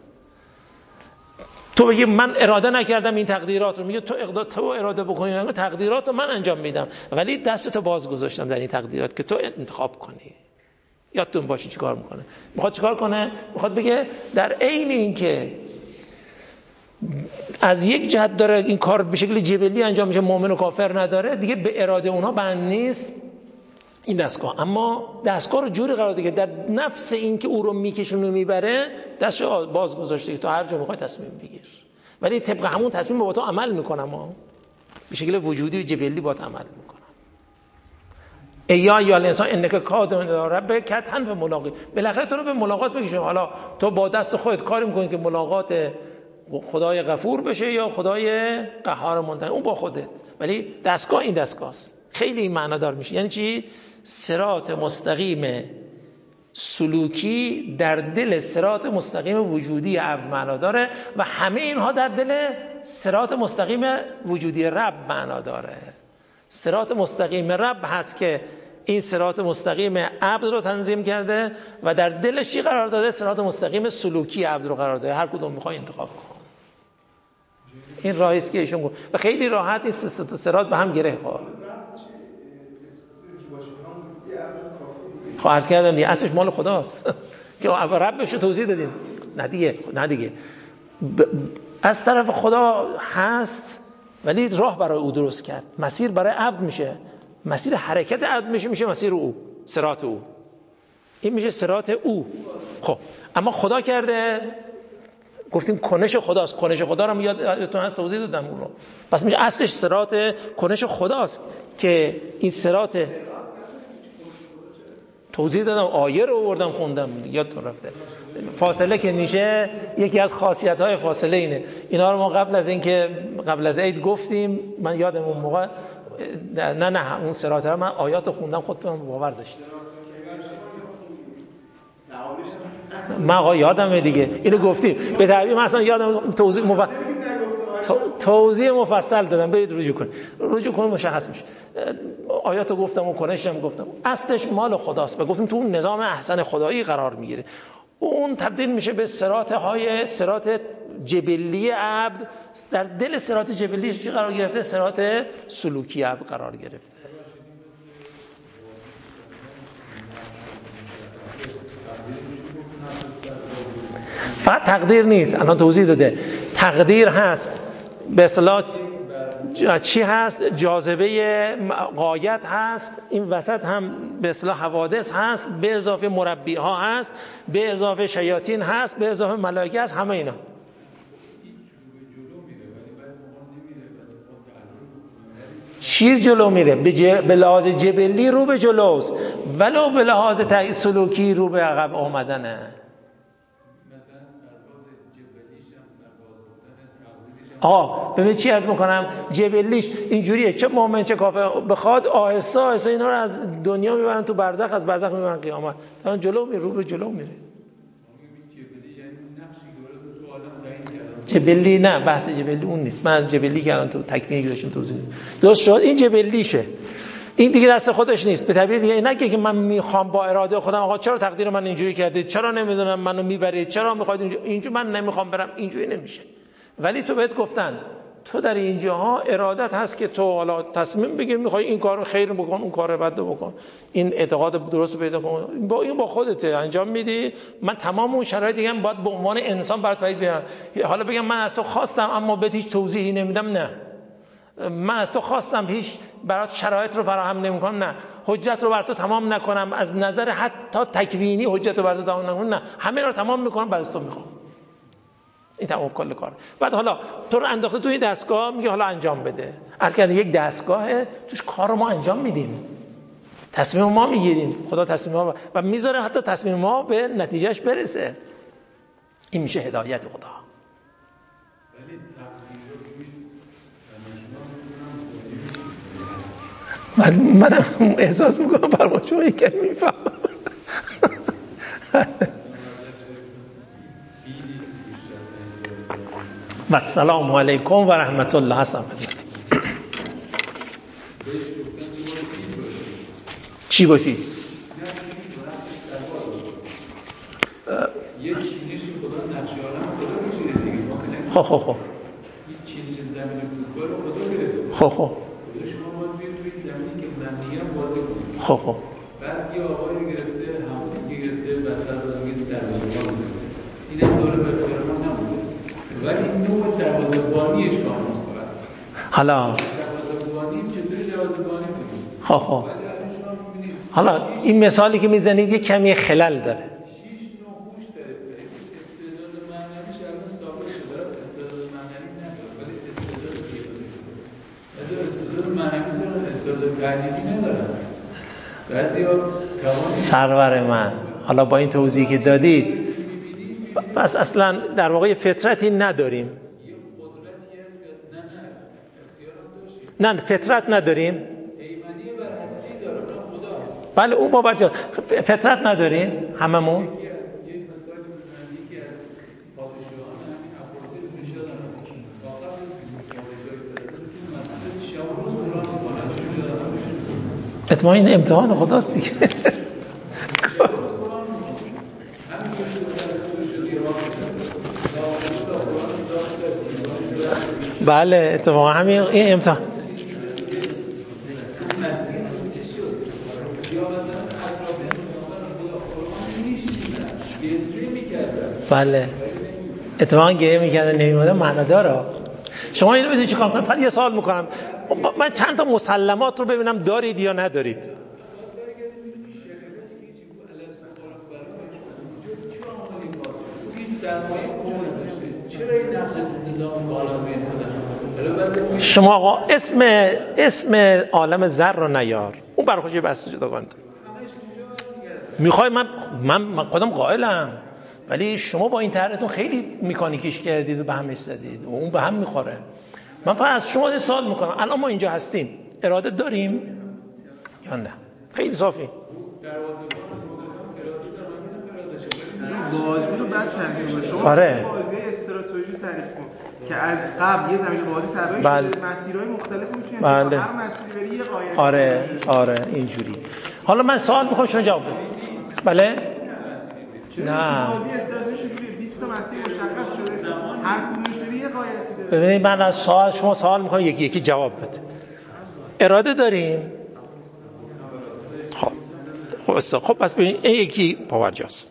تو بگی من اراده نکردم این تقدیرات رو، میگه تو اراده بکنی تقدیرات رو من انجام میدم، ولی دستتو باز گذاشتم در این تقدیرات که تو انتخاب کنی. یادتون باشه چیکار میکنه؟ میخواد چیکار کنه؟ میخواد بگه در عین این که از یک جهت داره این کار به شکل جبلی انجام میشه، مؤمن و کافر نداره، دیگه به اراده اونها بند نیست این دستگاه. اما دستگاه رو جوری قرار داده که در نفس این که او رو میکشونه میبره دستشو باز گذاشته که تو هر جا میخوای تصمیم بگیر، ولی طبق همون تصمیم با تو عمل میکنم، به شکل وجودی و جبلی با تو عمل میکنم. یا الانسان انک کادح الی ربک کدحا فملاقیه، بالاخره تو رو به ملاقات میکشه. حالا تو با دست خودت کاری میکنی که ملاقات خدای غفور بشه یا خدای قهار منتقم، اون با خودت، ولی دستگاه این دستگاهست. خیلی این معنا دار میشه. یعنی چی؟ صراط مستقیم سلوکی در دل صراط مستقیم وجودی عبد معنا داره و همه اینها در دل صراط مستقیم وجودی رب معنا داره. صراط مستقیم رب هست که این صراط مستقیم عبد رو تنظیم کرده و در دلش چی قرار داده؟ صراط مستقیم سلوکی عبد رو قرار داده. هر کدوم میخوای انتخاب کن. این راهی است که ایشون گفت و خیلی راحت این صراط به هم گره خورد. خب عرض کردم دیگه اصلش مال خداست که ربش رو توضیح دادیم. نه دیگه از طرف خدا هست، ولی راه برای او درست کرد، مسیر برای عبد میشه، مسیر حرکت عبد میشه مسیر او، صراط او، این میشه صراط او. خب اما خدا کرده، گفتیم کنش خداست، کنش خدا رو یادتون هست توضیح دادم اون رو. پس میشه اصلش صراط کنش خداست که این صراط توضیح دادم، آیه رو آوردم خوندم، یادتون رفته. فاصله که میشه یکی از خاصیت‌های فاصله اینه. اینا رو ما قبل از عید گفتیم. من یادم اون موقع نه اون صراط من آیات خوندم، خودتون باور داشتید. من یادمه دیگه، اینو گفتیم به تعبیر. مثلا یادم توضیح مفصل دادم، برید رجوع کنید مشخص میشه. آیاتو گفتم و کنشم گفتم. اصلش مال خداست و گفتیم تو اون نظام احسن خدایی قرار میگیره. اون تبدیل میشه به صراط جبلی عبد. در دل صراط جبلی چی قرار گرفته؟ صراط سلوکی عبد قرار گرفته. فقط تقدیر نیست، الان توضیح داده. تقدیر هست، به اصطلاح چی هست؟ جاذبه غایت هست، این وسط هم به اصطلاح حوادث هست، به اضافه مربی ها هست، به اضافه شیاطین هست، به اضافه ملائکه هست، همه اینا. شیر جلو میره، به لحاظ جبلی رو به جلوست، ولو به لحاظ سلوکی رو به عقب آمدنه. ببین چی عرض میکنم، جبلیش اینجوریه، چه مومن چه کافر بخواد آهسته آهسته اینا رو از دنیا میبرن تو برزخ، از برزخ میبرن قیامت، تا جلو میره، رو به جلو میره. جبلی نه، بحث جبلی اون نیست. من جبلی که الان تو تکمیلی داشتم توضیح درست شد، این جبلیشه، این دیگه دست خودش نیست. به طبیعت دیگه نگه که من میخوام با اراده خودم آقا چرا تقدیر من اینجوری کردید، چرا نمیدونم منو میبرید، چرا میخواید اینجوری من نمیخوام برم، اینجوری نمیشه. ولی تو بهت گفتن تو در اینجاها ارادت هست که تو حالا تصمیم بگیر میخوای این کارو خیر بکن، اون کارو بد بکن، این اعتقاد درست پیدا کن، با خودت انجام میدی. من تمام اون شرایط دیگه باید به عنوان انسان برات باید بیان. حالا بگم من از تو خواستم اما بهت هیچ توضیحی نمیدم، نه. من از تو خواستم هیچ برات شرایط رو فراهم نمیکنم، نه. حجت رو بر تو تمام نکنم، از نظر حتی تکوینی حجت رو بر تو تمام نکنم، نه. همه رو تمام میکنم، بعد از تو میخوام. این تمام کل کار. بعد حالا تو رو انداخته توی دستگاه، میگه حالا انجام بده. عرض کردم یک دستگاهه، توش کار رو ما انجام میدیم، تصمیم ما میگیریم، خدا تصمیم ما و میذاره حتی تصمیم ما به نتیجهش برسه. این میشه هدایت خدا. منم احساس میکنم فرما شما یک کمی میفهم. و السلام علیکم و رحمت الله. هستم خدمت. چی باشی؟ یه چینشی خدا نقشه عالم خدا میشه دیگه. خب این چینش زمین فوتبال رو خدا گرفت. خب خدا شما باید بیاید توی زمینی که من میگم بازی کنید. خب بعد یه آقایی گرفته، همون گرفته وسط رو میگه دروازه‌بان. اینم داره به اختیار ما نبوده. ولی نوع دروازه‌بانیش کامل است. حالا دروازه‌بانی چطوری دروازه‌بانی کنید؟ خب حالا این مثالی که میزنید یک کمی خلل داره. 6 نوع هوش داره. استعداد معنویش الان ثابت شده. استعداد معنوی نداره، ولی استعداد دیگه داره. استعداد معنوی داره، استعداد قلبی نداره. بعضیا سرور من، حالا با این توضیحی که دادید پس اصلا در واقع فطرتی نداریم. نه فطرت نداریم. بله اون بابا جان فطرت نداریم هممون. اتمام این امتحان خداست دیگه. بله اتفاقا همین این امتحان. بله اتفاقا گریه میکردن نمیمونه معنی داره. شما اینو بدید چیکار کنید؟ فقط یه سوال میکنم، من چند تا مسلمات رو ببینم دارید یا ندارید. شما آقا اسم عالم ذر رو نیار، اون برای خودش بحث جدا کنید. میخوای من خودم قائلم، ولی شما با این طرحتون خیلی میکانیکیش کردید و به هم زدید و اون به هم میخوره. من فقط از شما سوال میکنم، الان ما اینجا هستیم، اراده داریم یا نه؟ خیلی صافی. بازی رو بعد تعریف کنید. شما بازی استراتژی تعریف کن که از قبل یه زمین بازی طراحی شده، مسیرهای مختلف میتونید هر مسیری بری یه قایت. آره اینجوری. حالا من سوال میخوام شما جواب بدید. بله؟ نه. بازی استراتژی شده 20 تا مسیر مشخص شده، هر کدومش بری یه قایتی داره. ببینید من از شما سوال میخوام یکی یکی جواب بده. اراده داریم؟ خب پس ببینید این یکی پاورجاست.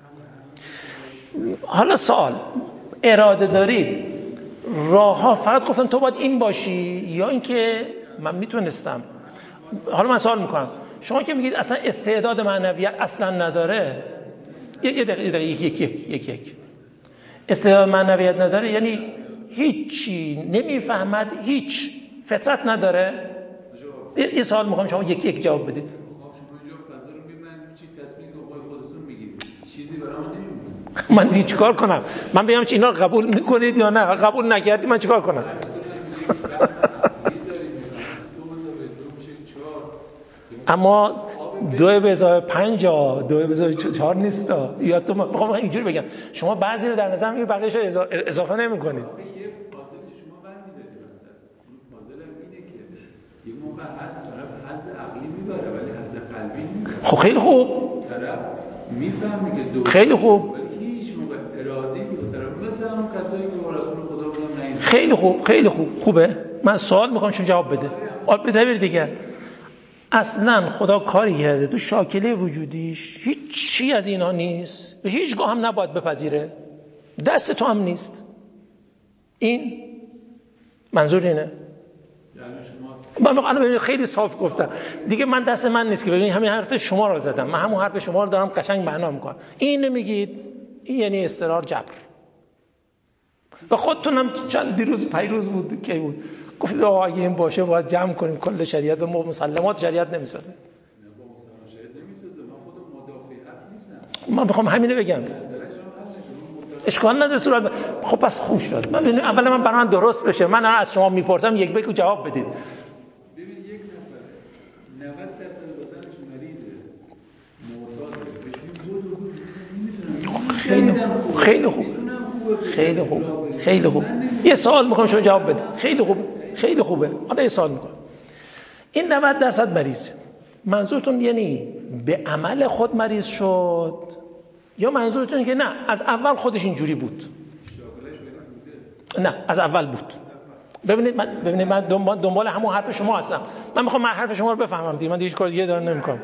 حالا سوال، اراده دارید، راه ها فقط گفتم تو باید این باشی یا اینکه من میتونستم؟ حالا من سوال میکنم، شما که میگید اصلا استعداد معنویت اصلا نداره، یک دقیقه استعداد معنویت نداره یعنی هیچی نمیفهمد، هیچ فطرت نداره؟ یه سوال میخوام شما یک جواب بدید. من دیگه چیکار کنم؟ من بگم چه اینا قبول میکنید یا نه؟ قبول نکردی من چیکار کنم؟ اما 2/5 2/4 نیست. یا تو میخوام اینجوری بگم شما بعضی رو در نظر میگیرید بقیه‌اش اضافه نمی‌کنید. خب خیلی خوب. خیلی خوب. خیلی خوب. خوبه. من سوال میخوام شما جواب بده. بده دیگه. اصلا خدا کاری کرده تو شاکله وجودیش هیچ چی از اینا نیست و هیچگاه هم نباید بپذیره، دست تو هم نیست. این منظور اینه. من ببینید خیلی صاف گفتم دیگه، من دست من نیست که ببینید همین حرف شما رو زدم، من همون حرف شما رو دارم قشنگ معنا میکنم. این نمیگید این یعنی اضطرار جبر. و خودتونم چند پیروز بود که بود گفتید آقا اگه این باشه باید جمع کنیم کل شریعت و مسلمات شریعت نمیسازه. من میخوام همینو بگم. اشکال نداره صورت. خب پس خوب شد. من اول برای من درست بشه. من از شما میپرسم یک بگو جواب بدید. ببین یک نفر 90% بدنش مریضه، معتاده، خیلی خوب. یه سوال میخوام شما جواب بدید. خیلی خوبه. حالا یه سوال میکنم. این 90% مریضه. منظورتون یعنی به عمل خود مریض شد یا منظورتون که نه از اول خودش اینجوری بود؟ نه از اول بود. ببینید من دنبال همون حرف شما هستم. من میخوام حرف شما رو بفهمم دیگه. من دیگه هیچ کار دیگه دارم نمیکنم.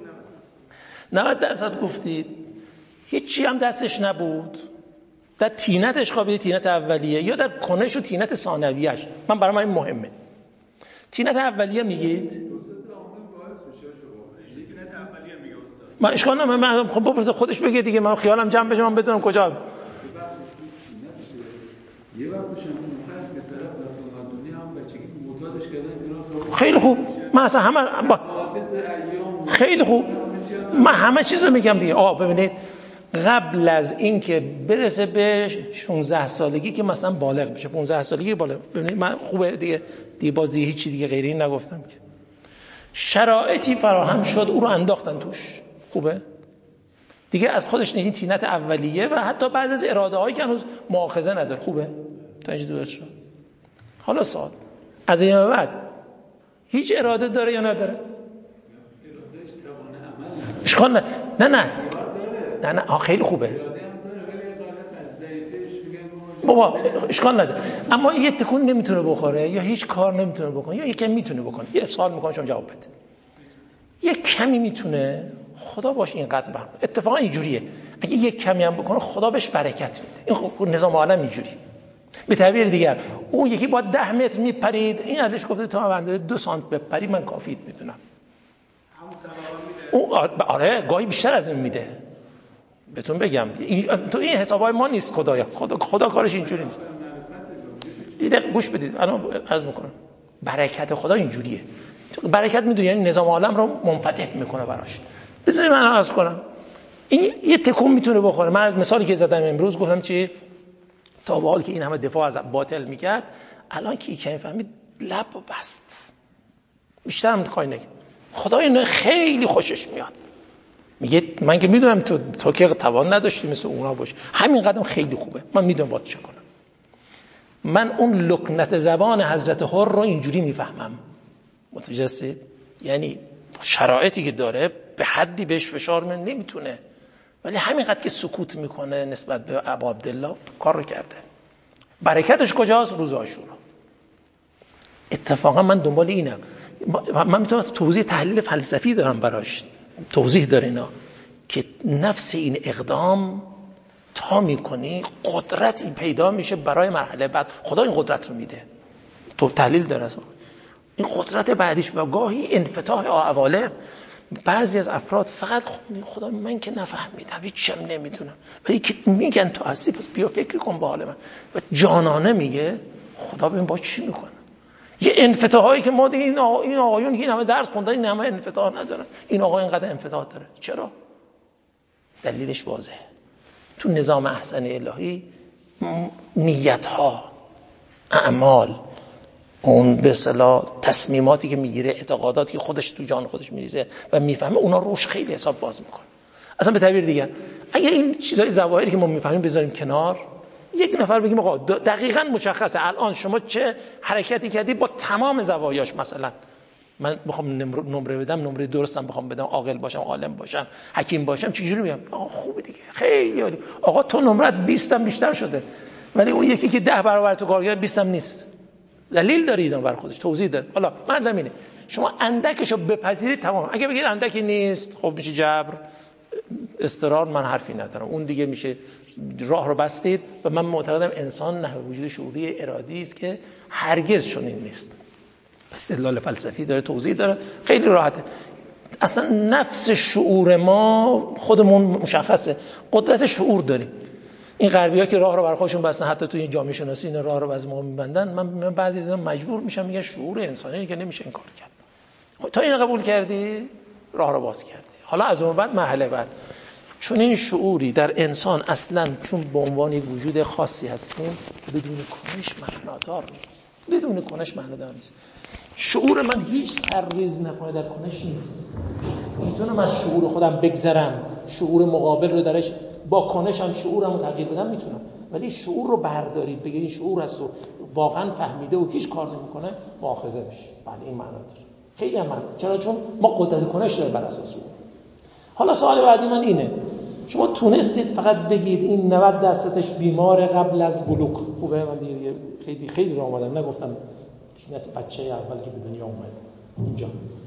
90% گفتید هیچی هم دستش نبود، در طینتش قابل طینت اولیه یا در کنش و طینت ثانویه‌اش. من برای من این مهمه. طینت اولیه میگید؟ من اشکال نداره. من خب بپرس خودش بگه دیگه، من خیالم جمع بشه من بدونم کجا. یه وقت شما فرض که طرف در دنیا هم بچگی معتادش کردن. خیلی خوب. من اصلا خیلی خوب. من همه چیزو میگم دیگه. ببینید قبل از این که برسه به 16 سالگی که مثلا بالغ بشه، 15 سالگی بالغ، ببینید من خوبه دیگه باز دیگه هیچ چیز دیگه غیر این نگفتم که شرایطی فراهم شد او رو انداختن توش. خوبه دیگه از خودش نگین طینت اولیه و حتی بعض از اراده هایی که هنوز مؤاخذه نداره. خوبه تا اینجا درست شد. حالا سوال از این بعد هیچ اراده داره یا نداره؟ اشکال نه خیلی خوبه بابا، اشکال نداره. اما یه تکون نمیتونه بخوره یا هیچ کار نمیتونه بکنه یا یکم میتونه بکنه. یه سوال میکنم شما جواب بده. یه کمی میتونه، خدا باش اینقدر برم. اتفاقا اینجوریه اگه یک کمی هم بکنه خدا بهش برکت میده. این نظام عالم اینجوری. به تعبیر دیگر اون یکی با 10 متر میپرید، این ازش گفته تا من 2 سانت بپری من کافیت میدونم. آره گاهی بیشتر از این میده. بهتون بگم تو این حسابای ما نیست. خدا کارش اینجوری نیست. یه گوش بدید الان عرض میکنم. برکت خدا اینجوریه. برکت میدونه یعنی نظام عالم رو منفتح میکنه براش. بذارید من عرض کنم این یه تکون میتونه بخوره. من مثالی که زدم امروز گفتم چی تا به حال که این همه دفاع از باطل میکرد، الان که کمی فهمید لب بست، بیشتر هم میخوای نگه. خدای اینو خیلی خوشش میاد، میگه من که میدونم تو که توان نداشتی مثل اونا باشی، همین قدم خیلی خوبه، من میدونم باید چه کنم. من اون لکنت زبان حضرت حر رو اینجوری میفهمم، متوجه هستید؟ یعنی شرایطی که داره به حدی بهش فشار من نمیتونه، ولی همینقدر که سکوت میکنه نسبت به ابا عبدالله کار رو کرده. برکتش کجاست؟ روز عاشورا. اتفاقا من دنبال اینم، من میتونم توضیح تحلیل فلسفی دارم براش، توضیح داره اینا که نفس این اقدام تا میکنی قدرتی پیدا میشه برای مرحله بعد. خدا این قدرت رو میده، تو تحلیل داره اصلا. این قدرت بعدیش و گاهی انفتاح عوالم. بعضی از افراد فقط خدا من که نفهمیدم هیچم نمیدونم، ولی که میگن تو هستی پس بیا فکر کن به حال من، و جانانه میگه خدا ببین با چی میکنه. یه انفتاحایی که ما این آقایون این همه درس خوندن این همه انفتاح ندارن، این آقا اینقدر انفتاح داره. چرا؟ دلیلش واضحه. تو نظام احسن الهی نیت‌ها، اعمال، اون به اصطلاح تصمیماتی که میگیره، اعتقاداتی که خودش تو جان خودش میریزه و میفهمه، اونا روش خیلی حساب باز میکنه. اصلا به تعبیر دیگه اگه این چیزای ظواهری که ما میفهمیم بذاریم کنار، یک نفر بگیم آقا دقیقاً مشخصه الان شما چه حرکتی کردی با تمام زوایاش، مثلا من بخوام نمره بدم، نمره درستم بخوام بدم، عاقل باشم، عالم باشم، حکیم باشم، چجوری میگم آقا خوبه دیگه، خیلی عالی. آقا تو نمرت 20 هم بیشتر شده، ولی اون یکی که 10 برابر تو کار کرد 20 هم نیست. دلیل داره اینا بر خودش، توضیح داره. حالا مردم اینه شما اندکشو بپذیرید تمام. اگه بگید اندکی نیست خب میشه جبر، استقرار، من حرفی ندارم، اون دیگه میشه راه رو بستید. و من معتقدم انسان نحوه وجود شعوری ارادی است که هرگز چنین نیست. استدلال فلسفی داره، توضیح داره، خیلی راحته. اصلا نفس شعور ما خودمون مشخصه، قدرت شعور داریم. این غربی‌ها که راه رو برای خودشون بستن، حتی توی جامعه شناسی این راه رو از ما می‌بندن، من بعضی از اینا مجبور میشم میگن شعور انسانی که نمیشه این کار کرد. خب تا این قبول کردی راه رو باز کردی. حالا از اون بعد مرحله بعد، چون این شعوری در انسان اصلا چون به عنوان وجود خاصی هستیم بدون کنش معنادار نیست، بدون کنش معنادار نیست. شعور من هیچ سرریز نکنه در کنش نیست. میتونم از شعور خودم بگذرم، شعور مقابل رو درش با کنشم شعورم رو تغییر بدم میتونم، ولی شعور رو بردارید بگید این شعور هست و واقعا فهمیده و هیچ کار نمیکنه، مؤاخذه میشه. بله این معنی داره، خیلی هم معنی. چرا؟ چون ما قدرت کنش داریم بر اساس اون. حالا سوال بعدی من اینه، شما تونستید فقط بگید این 90%ش بیمار قبل از بلوغ خوبه؟ من دیگه خیلی راه اومدم نگفتم تینت بچه اول که به دنیا اومد اینجا.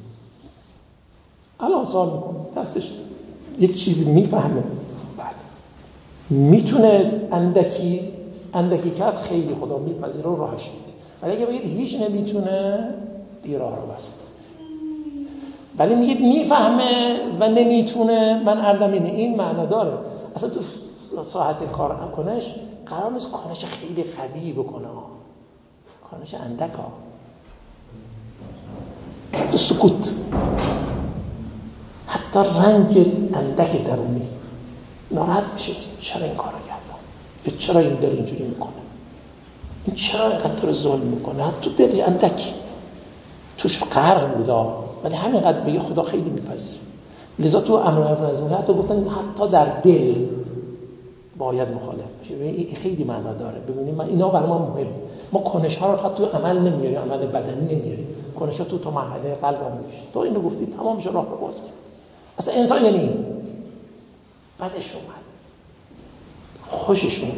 الان سوال میکنم دستش یک چیزی میفهمه، بله میتونه اندکی کرد، خیلی خدا میپذیره و راهش میده. ولی اگه بگید هیچ نمیتونه، دیگه راه رو بست. ولی میگید میفهمه و نمیتونه، من عردم اینه این معنا داره. اصلا تو ساعت کار کنش قرار نیست کنش خیلی قوی بکنه، کنش اندک ها، تو سکوت، حتی رنج اندک درونی ناراحت میشه. چرا این کارو کردم؟ چرا این داره اینجوری میکنه؟ این چرا اینقدر ظلم میکنه؟ حتی دلش اندک توش غرق بودا، ولی همینقدر بگه خدا خیلی میپذیره. لذا تو امر معروف نهی از منکر حتی گفتن حتی در دل باید مخالف بشه. این خیلی معنا داره. ببینید من اینا برای ما مهمه. ما کنش ها رو فقط تو عمل نمیاریم، عمل بدنی نمیاریم، کنش ها تو مرحله قلب هم میشه. تو اینو گفتی تمام میشه، راه رو باز کرد. اصلا انسان یعنی بعدش اومد، خوشش اومد،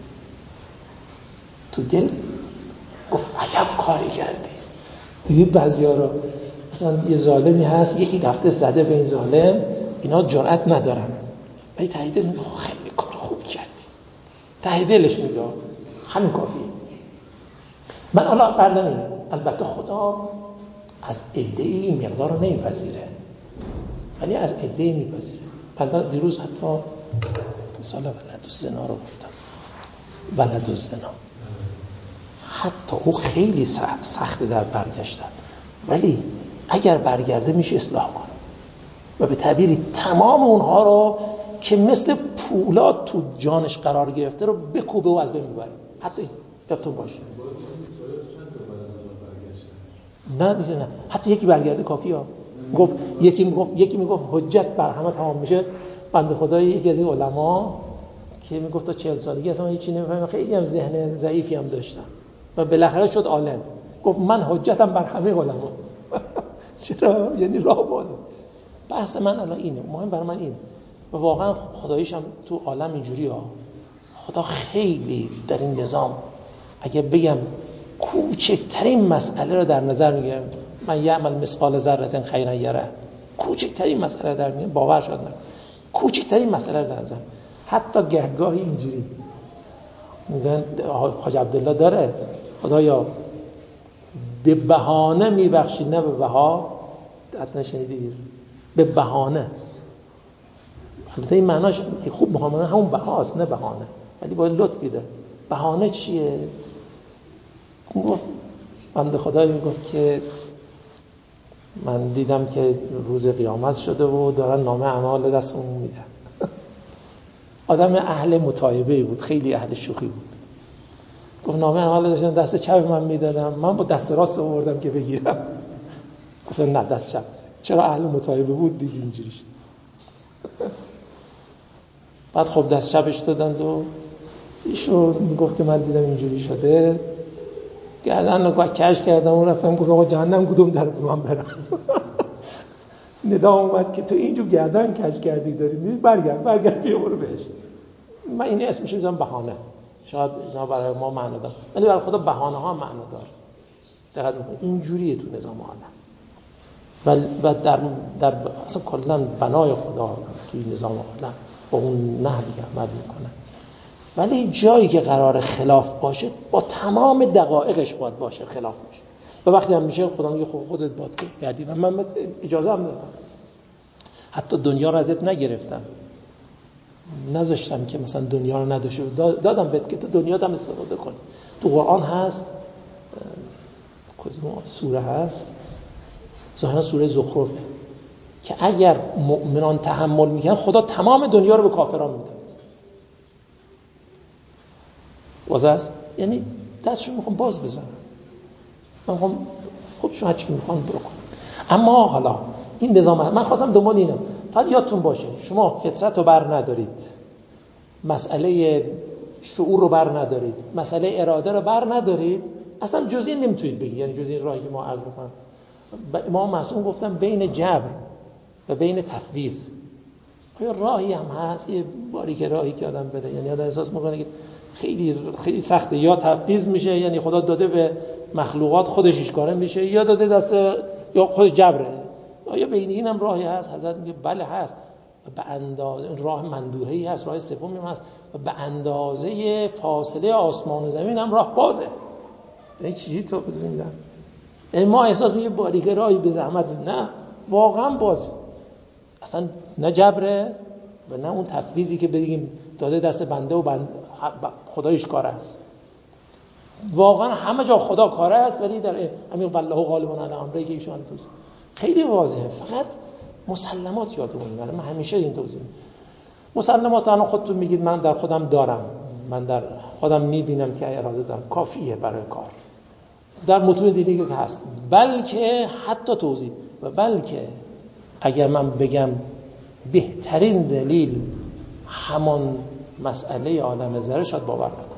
تو دل گفت عجب کاری کردی. دیدید بعضیا رو مثلا یه ظالمی هست، یکی رفته زده به این ظالم، اینا جرأت ندارن، ولی ته دل میگه خیلی کار خوب کردی، ته دلش میگه همین کافیه. من حالا بردم اینه، البته خدا از ادعای مقدار رو نمیپذیره، ولی از ادعای میپذیره. من دیروز حتی مثال ولدالزنا رو گفتم، ولدالزنا حتی او خیلی سخته در برگشتن، ولی اگر برگرده میشه اصلاح کنه. و به تعبیری تمام اونها رو که مثل پولاد تو جانش قرار گرفته رو بکوبه و از بین ببره. حتی یادتون باشه نه دیگه نه، حتی یکی برگرده کافیه. گفت یکی میگفت حجت بر همه تمام میشه. بنده خدای یکی از این علما که میگفت تا 40 سالگی اصلا من هیچی نمیفهمم، خیلی هم ذهن ضعیفی هم داشتم و بالاخره شد عالم. گفت من حجتم بر همه علما. چرا؟ یعنی راه بازه. بحث من الان اینه، مهم برای من اینه و واقعا خداییش هم تو عالم اینجوری ها. خدا خیلی در این نظام اگه بگم کوچکترین مسئله رو در نظر میگیره. من یعمل مثقال ذره خیرا یره، کوچکترین مسئله در میگیره، باور شد نه کوچکترین مسئله در نظر. حتی گهگاهی اینجوری میگن حاج عبدالله داره خدایا به بهانه میبخشی نه به بها. حتما شنیدید به بهانه. البته این معناش خوب بهانه همون بهاست نه بهانه، ولی باید لطفی داره. بهانه چیه؟ گفت بنده خدایی میگفت که من دیدم که روز قیامت شده و دارن نامه اعمال دستمون میدن. آدم اهل متایبه بود، خیلی اهل شوخی بود. گفت نامه اعمال داشتن دست چپ من میدادم، من با دست راست آوردم که بگیرم. گفت نه دست چپ. چرا اهل متایبه بود دید اینجوری شد. بعد خب دست چپش دادند و ایشون میگفت که من دیدم اینجوری شده، گردن رو کش کردم و رفتم گفت آقا جهنم کدوم در من برم. ندا اومد که تو اینجور گردن کش کردی داری برگرد بیا برو بهشت. من این اسمش میذارم بهانه. شاید اینا برای ما معنا داره ولی برای خدا بهانه ها معنا داره. دقت میکنید اینجوریه تو نظام عالم و در اصلا کلا بنای خدا توی نظام عالم با اون نحوی عمل میکنه. ولی جایی که قرار خلاف باشه با تمام دقایقش باید باشه خلاف میشه و وقتی هم میشه خدا میگه خودت باید کردی و من اجازه هم دادم. حتی دنیا رو ازت نگرفتم، نذاشتم که مثلا دنیا رو نداشته، دادم بهت که تو دنیا هم استفاده کنی. تو قرآن هست کدوم سوره هست؟ ظاهرا سوره زخرفه که اگر مؤمنان تحمل میکنن خدا تمام دنیا رو به کافران میداد. واضح است؟ یعنی دستشون میخوام باز بزنن، من میخوام خودشون هرچی که میخوان برو کنن. اما حالا این نظام من خواستم دنبال اینم. فقط یادتون باشه شما فطرت رو بر ندارید، مسئله شعور رو بر ندارید، مسئله اراده رو بر ندارید، اصلا جز این نمیتونید بگید. یعنی جز این راهی که ما عرض میکنم امام معصوم گفتم بین جبر و بین تفویض آیا راهی هم هست؟ یه باری که راهی که آدم بده، یعنی آدم احساس میکنه که خیلی سخته، یا تفویض میشه یعنی خدا داده به مخلوقات خودش ایشکاره میشه، یا داده دست یا خود جبره. آیا بین این هم راهی هست؟ حضرت میگه بله هست، به اندازه راه مندوحه‌ای هست، راه سومی هم هست و به اندازه فاصله آسمان و زمین هم راه بازه. این چیزی تو بدونید ما احساس میگه باریکه راهی به زحمت، نه واقعا بازه، اصلا نه جبره و نه اون تفویضی که بگیم داده دست بنده و خدایش کار است. واقعا همه جا خدا کار است، ولی در امیر والله غالب علی امره که ایشان توضیح خیلی واضحه. فقط مسلمات یادمون میاد. من همیشه این توضیح مسلمات الان خودتون میگید من در خودم دارم، من در خودم میبینم که اراده دارم، کافیه برای کار. در متون دیگه که هست، بلکه حتی توضیح و بلکه اگر من بگم بهترین دلیل همان مسئله عالم ذره شاید باور نکنید،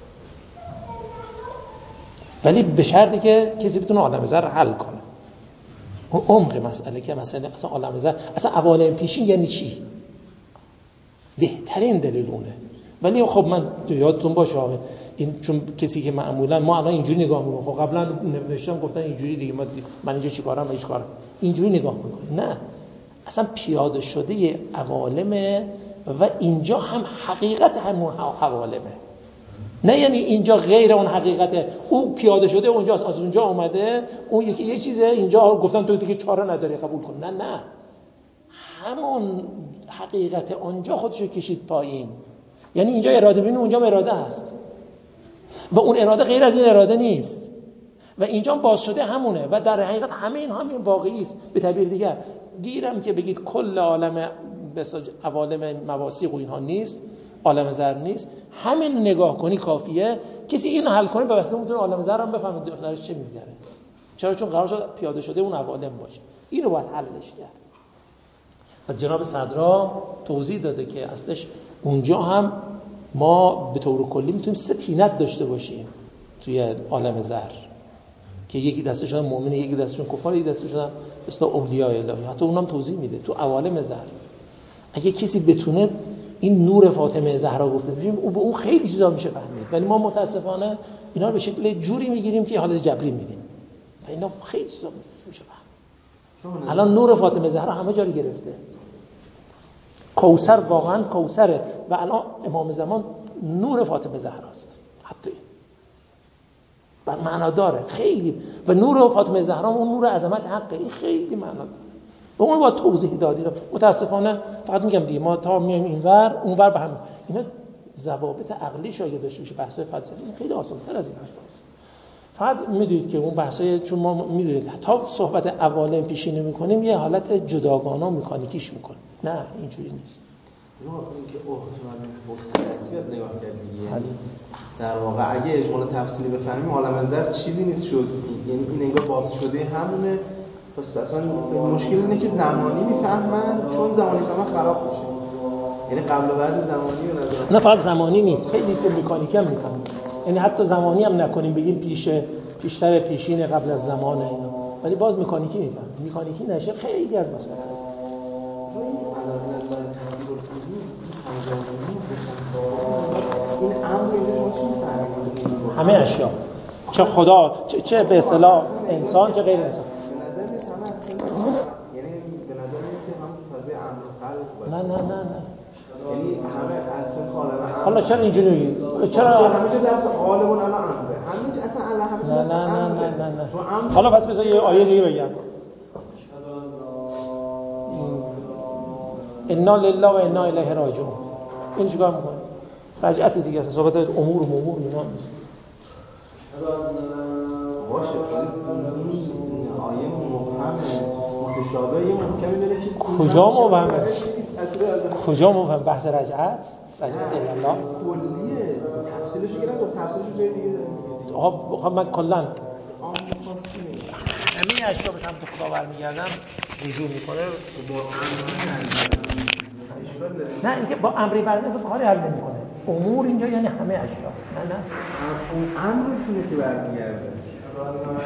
ولی به شرطی که کسی بتونه عالم ذره حل کنه. اون عمق مسئله که مثلا اصلا عالم ذره اصلا عوالم پیشین یعنی چی، بهترین دلیل اونه. ولی خب من یادتون باشه این چون کسی که معمولا ما الان اینجوری نگاه میکنیم، خب قبلا نوشتم گفتن اینجوری دیگه، من اینجا چیکارم هیچ کارم اینجوری نگاه میکنیم. نه، اصلا پیاده شده عوالمه و اینجا هم حقیقت همون عوالمه، نه یعنی اینجا غیر اون حقیقته، او پیاده شده اونجاست، از اونجا اومده، اون یکی یه چیزه، اینجا گفتن تو دیگه چاره نداری قبول کن. نه همون حقیقت اونجا خودشو کشید پایین، یعنی اینجا اراده ببین اونجا اراده هست و اون اراده غیر از این اراده نیست و اینجا باز شده همونه و در حقیقت همین واقعی است. به تعبیر دیگر گیرم که بگید کل عالم عوالم مواسیق و اینها نیست، عالم ذر نیست، همین نگاه کنی کافیه. کسی اینو حل کنه به واسطه میتونه عالم ذر هم بفهمه درش چه میگذره. چرا؟ چون قرار شد پیاده شده اون عوالم باشه. اینو باید حلش کرد. از جناب صدرا توضیح داده که اصلش اونجا هم ما به طور کلی میتونیم 3 طینت داشته باشیم توی عالم ذر که یکی دستشون مؤمنه، یکی دستشون کفار، یکی دستشون مثل اولیاء الهی. حتی اونم توضیح میده تو عوالم ذر. اگه کسی بتونه این نور فاطمه زهرا گفته ببینیم او به اون خیلی چیزا میشه فهمید، ولی ما متاسفانه اینا رو به شکل جوری میگیریم که حالت جبری میدیم و اینا خیلی چیزا میشه فهمید. الان نور فاطمه زهرا همه جا رو گرفته. کوثر واقعا کوثره و الان امام زمان نور فاطمه زهراست. حتی بر معنا داره خیلی. و نور فاطمه زهرا اون نور عظمت حقه، این خیلی معنا داره. به اون با توضیح دادی. متاسفانه فقط میگم دیگه ما تا میایم اینور اونور به هم اینا ضوابط عقلی شاید داشته باشه. بحث‌های فلسفی خیلی آسان‌تر از این حرفاست. فقط میدونید که اون بحث‌های چون ما میدونید تا صحبت عوالم پیشینه میکنیم یه حالت جداگانه مکانیکیش میکنیم. نه اینجوری نیست. ما که وسعتیت نگاه کردیم. در واقع اگه اجمال تفصیلی بفهمیم عالم ذر چیزی نیست جز یعنی این انگار باز شده همونه. پس اصلا مشکل اینه که زمانی میفهمن، چون زمانی فهمن خراب میشه. یعنی قبل و بعد زمانی به نظر نه فقط زمانی نیست، خیلی چیز مکانیکی هم میفهمن. یعنی حتی زمانی هم نکنیم بگیم پیشتر پیشین قبل از زمان اینا، ولی باز مکانیکی میفهمن. مکانیکی نشه خیلی از مسائل این امر اینجا شما چی می‌فهمید؟ همه اشیا، چه خدا چه به اصطلاح انسان چه غیر انسان. یعنی به نظر میاد که هم فضای امر و خلق نه یعنی همه اصلا خالق. حالا چرا اینجوری میگی؟ چرا همه جا درس غالبون الان امره. همه اصلا الله همه جا نه. حالا پس بذار یه آیه دیگه بگم. انا لله و انا الیه راجعون. این چیکار میکنه؟ رجعت دیگه است. صحبت امور اینا نیست. باشه این آیه مبهم متشابه یه محکمی داره که کجا مبهمه؟ کجا مبهم؟ بحث رجعت الله کلیه تفصیلش رو گرفت، تفصیلش جای دیگه داره. آقا من کلا همین اشیا بشم تو خدا برمیگردم رجوع میکنه با نه اینکه با امری برمیگردم کاری حل نمیکنه. امور اینجا یعنی همه اشیا. نه اون امرشونه که برمیگرده.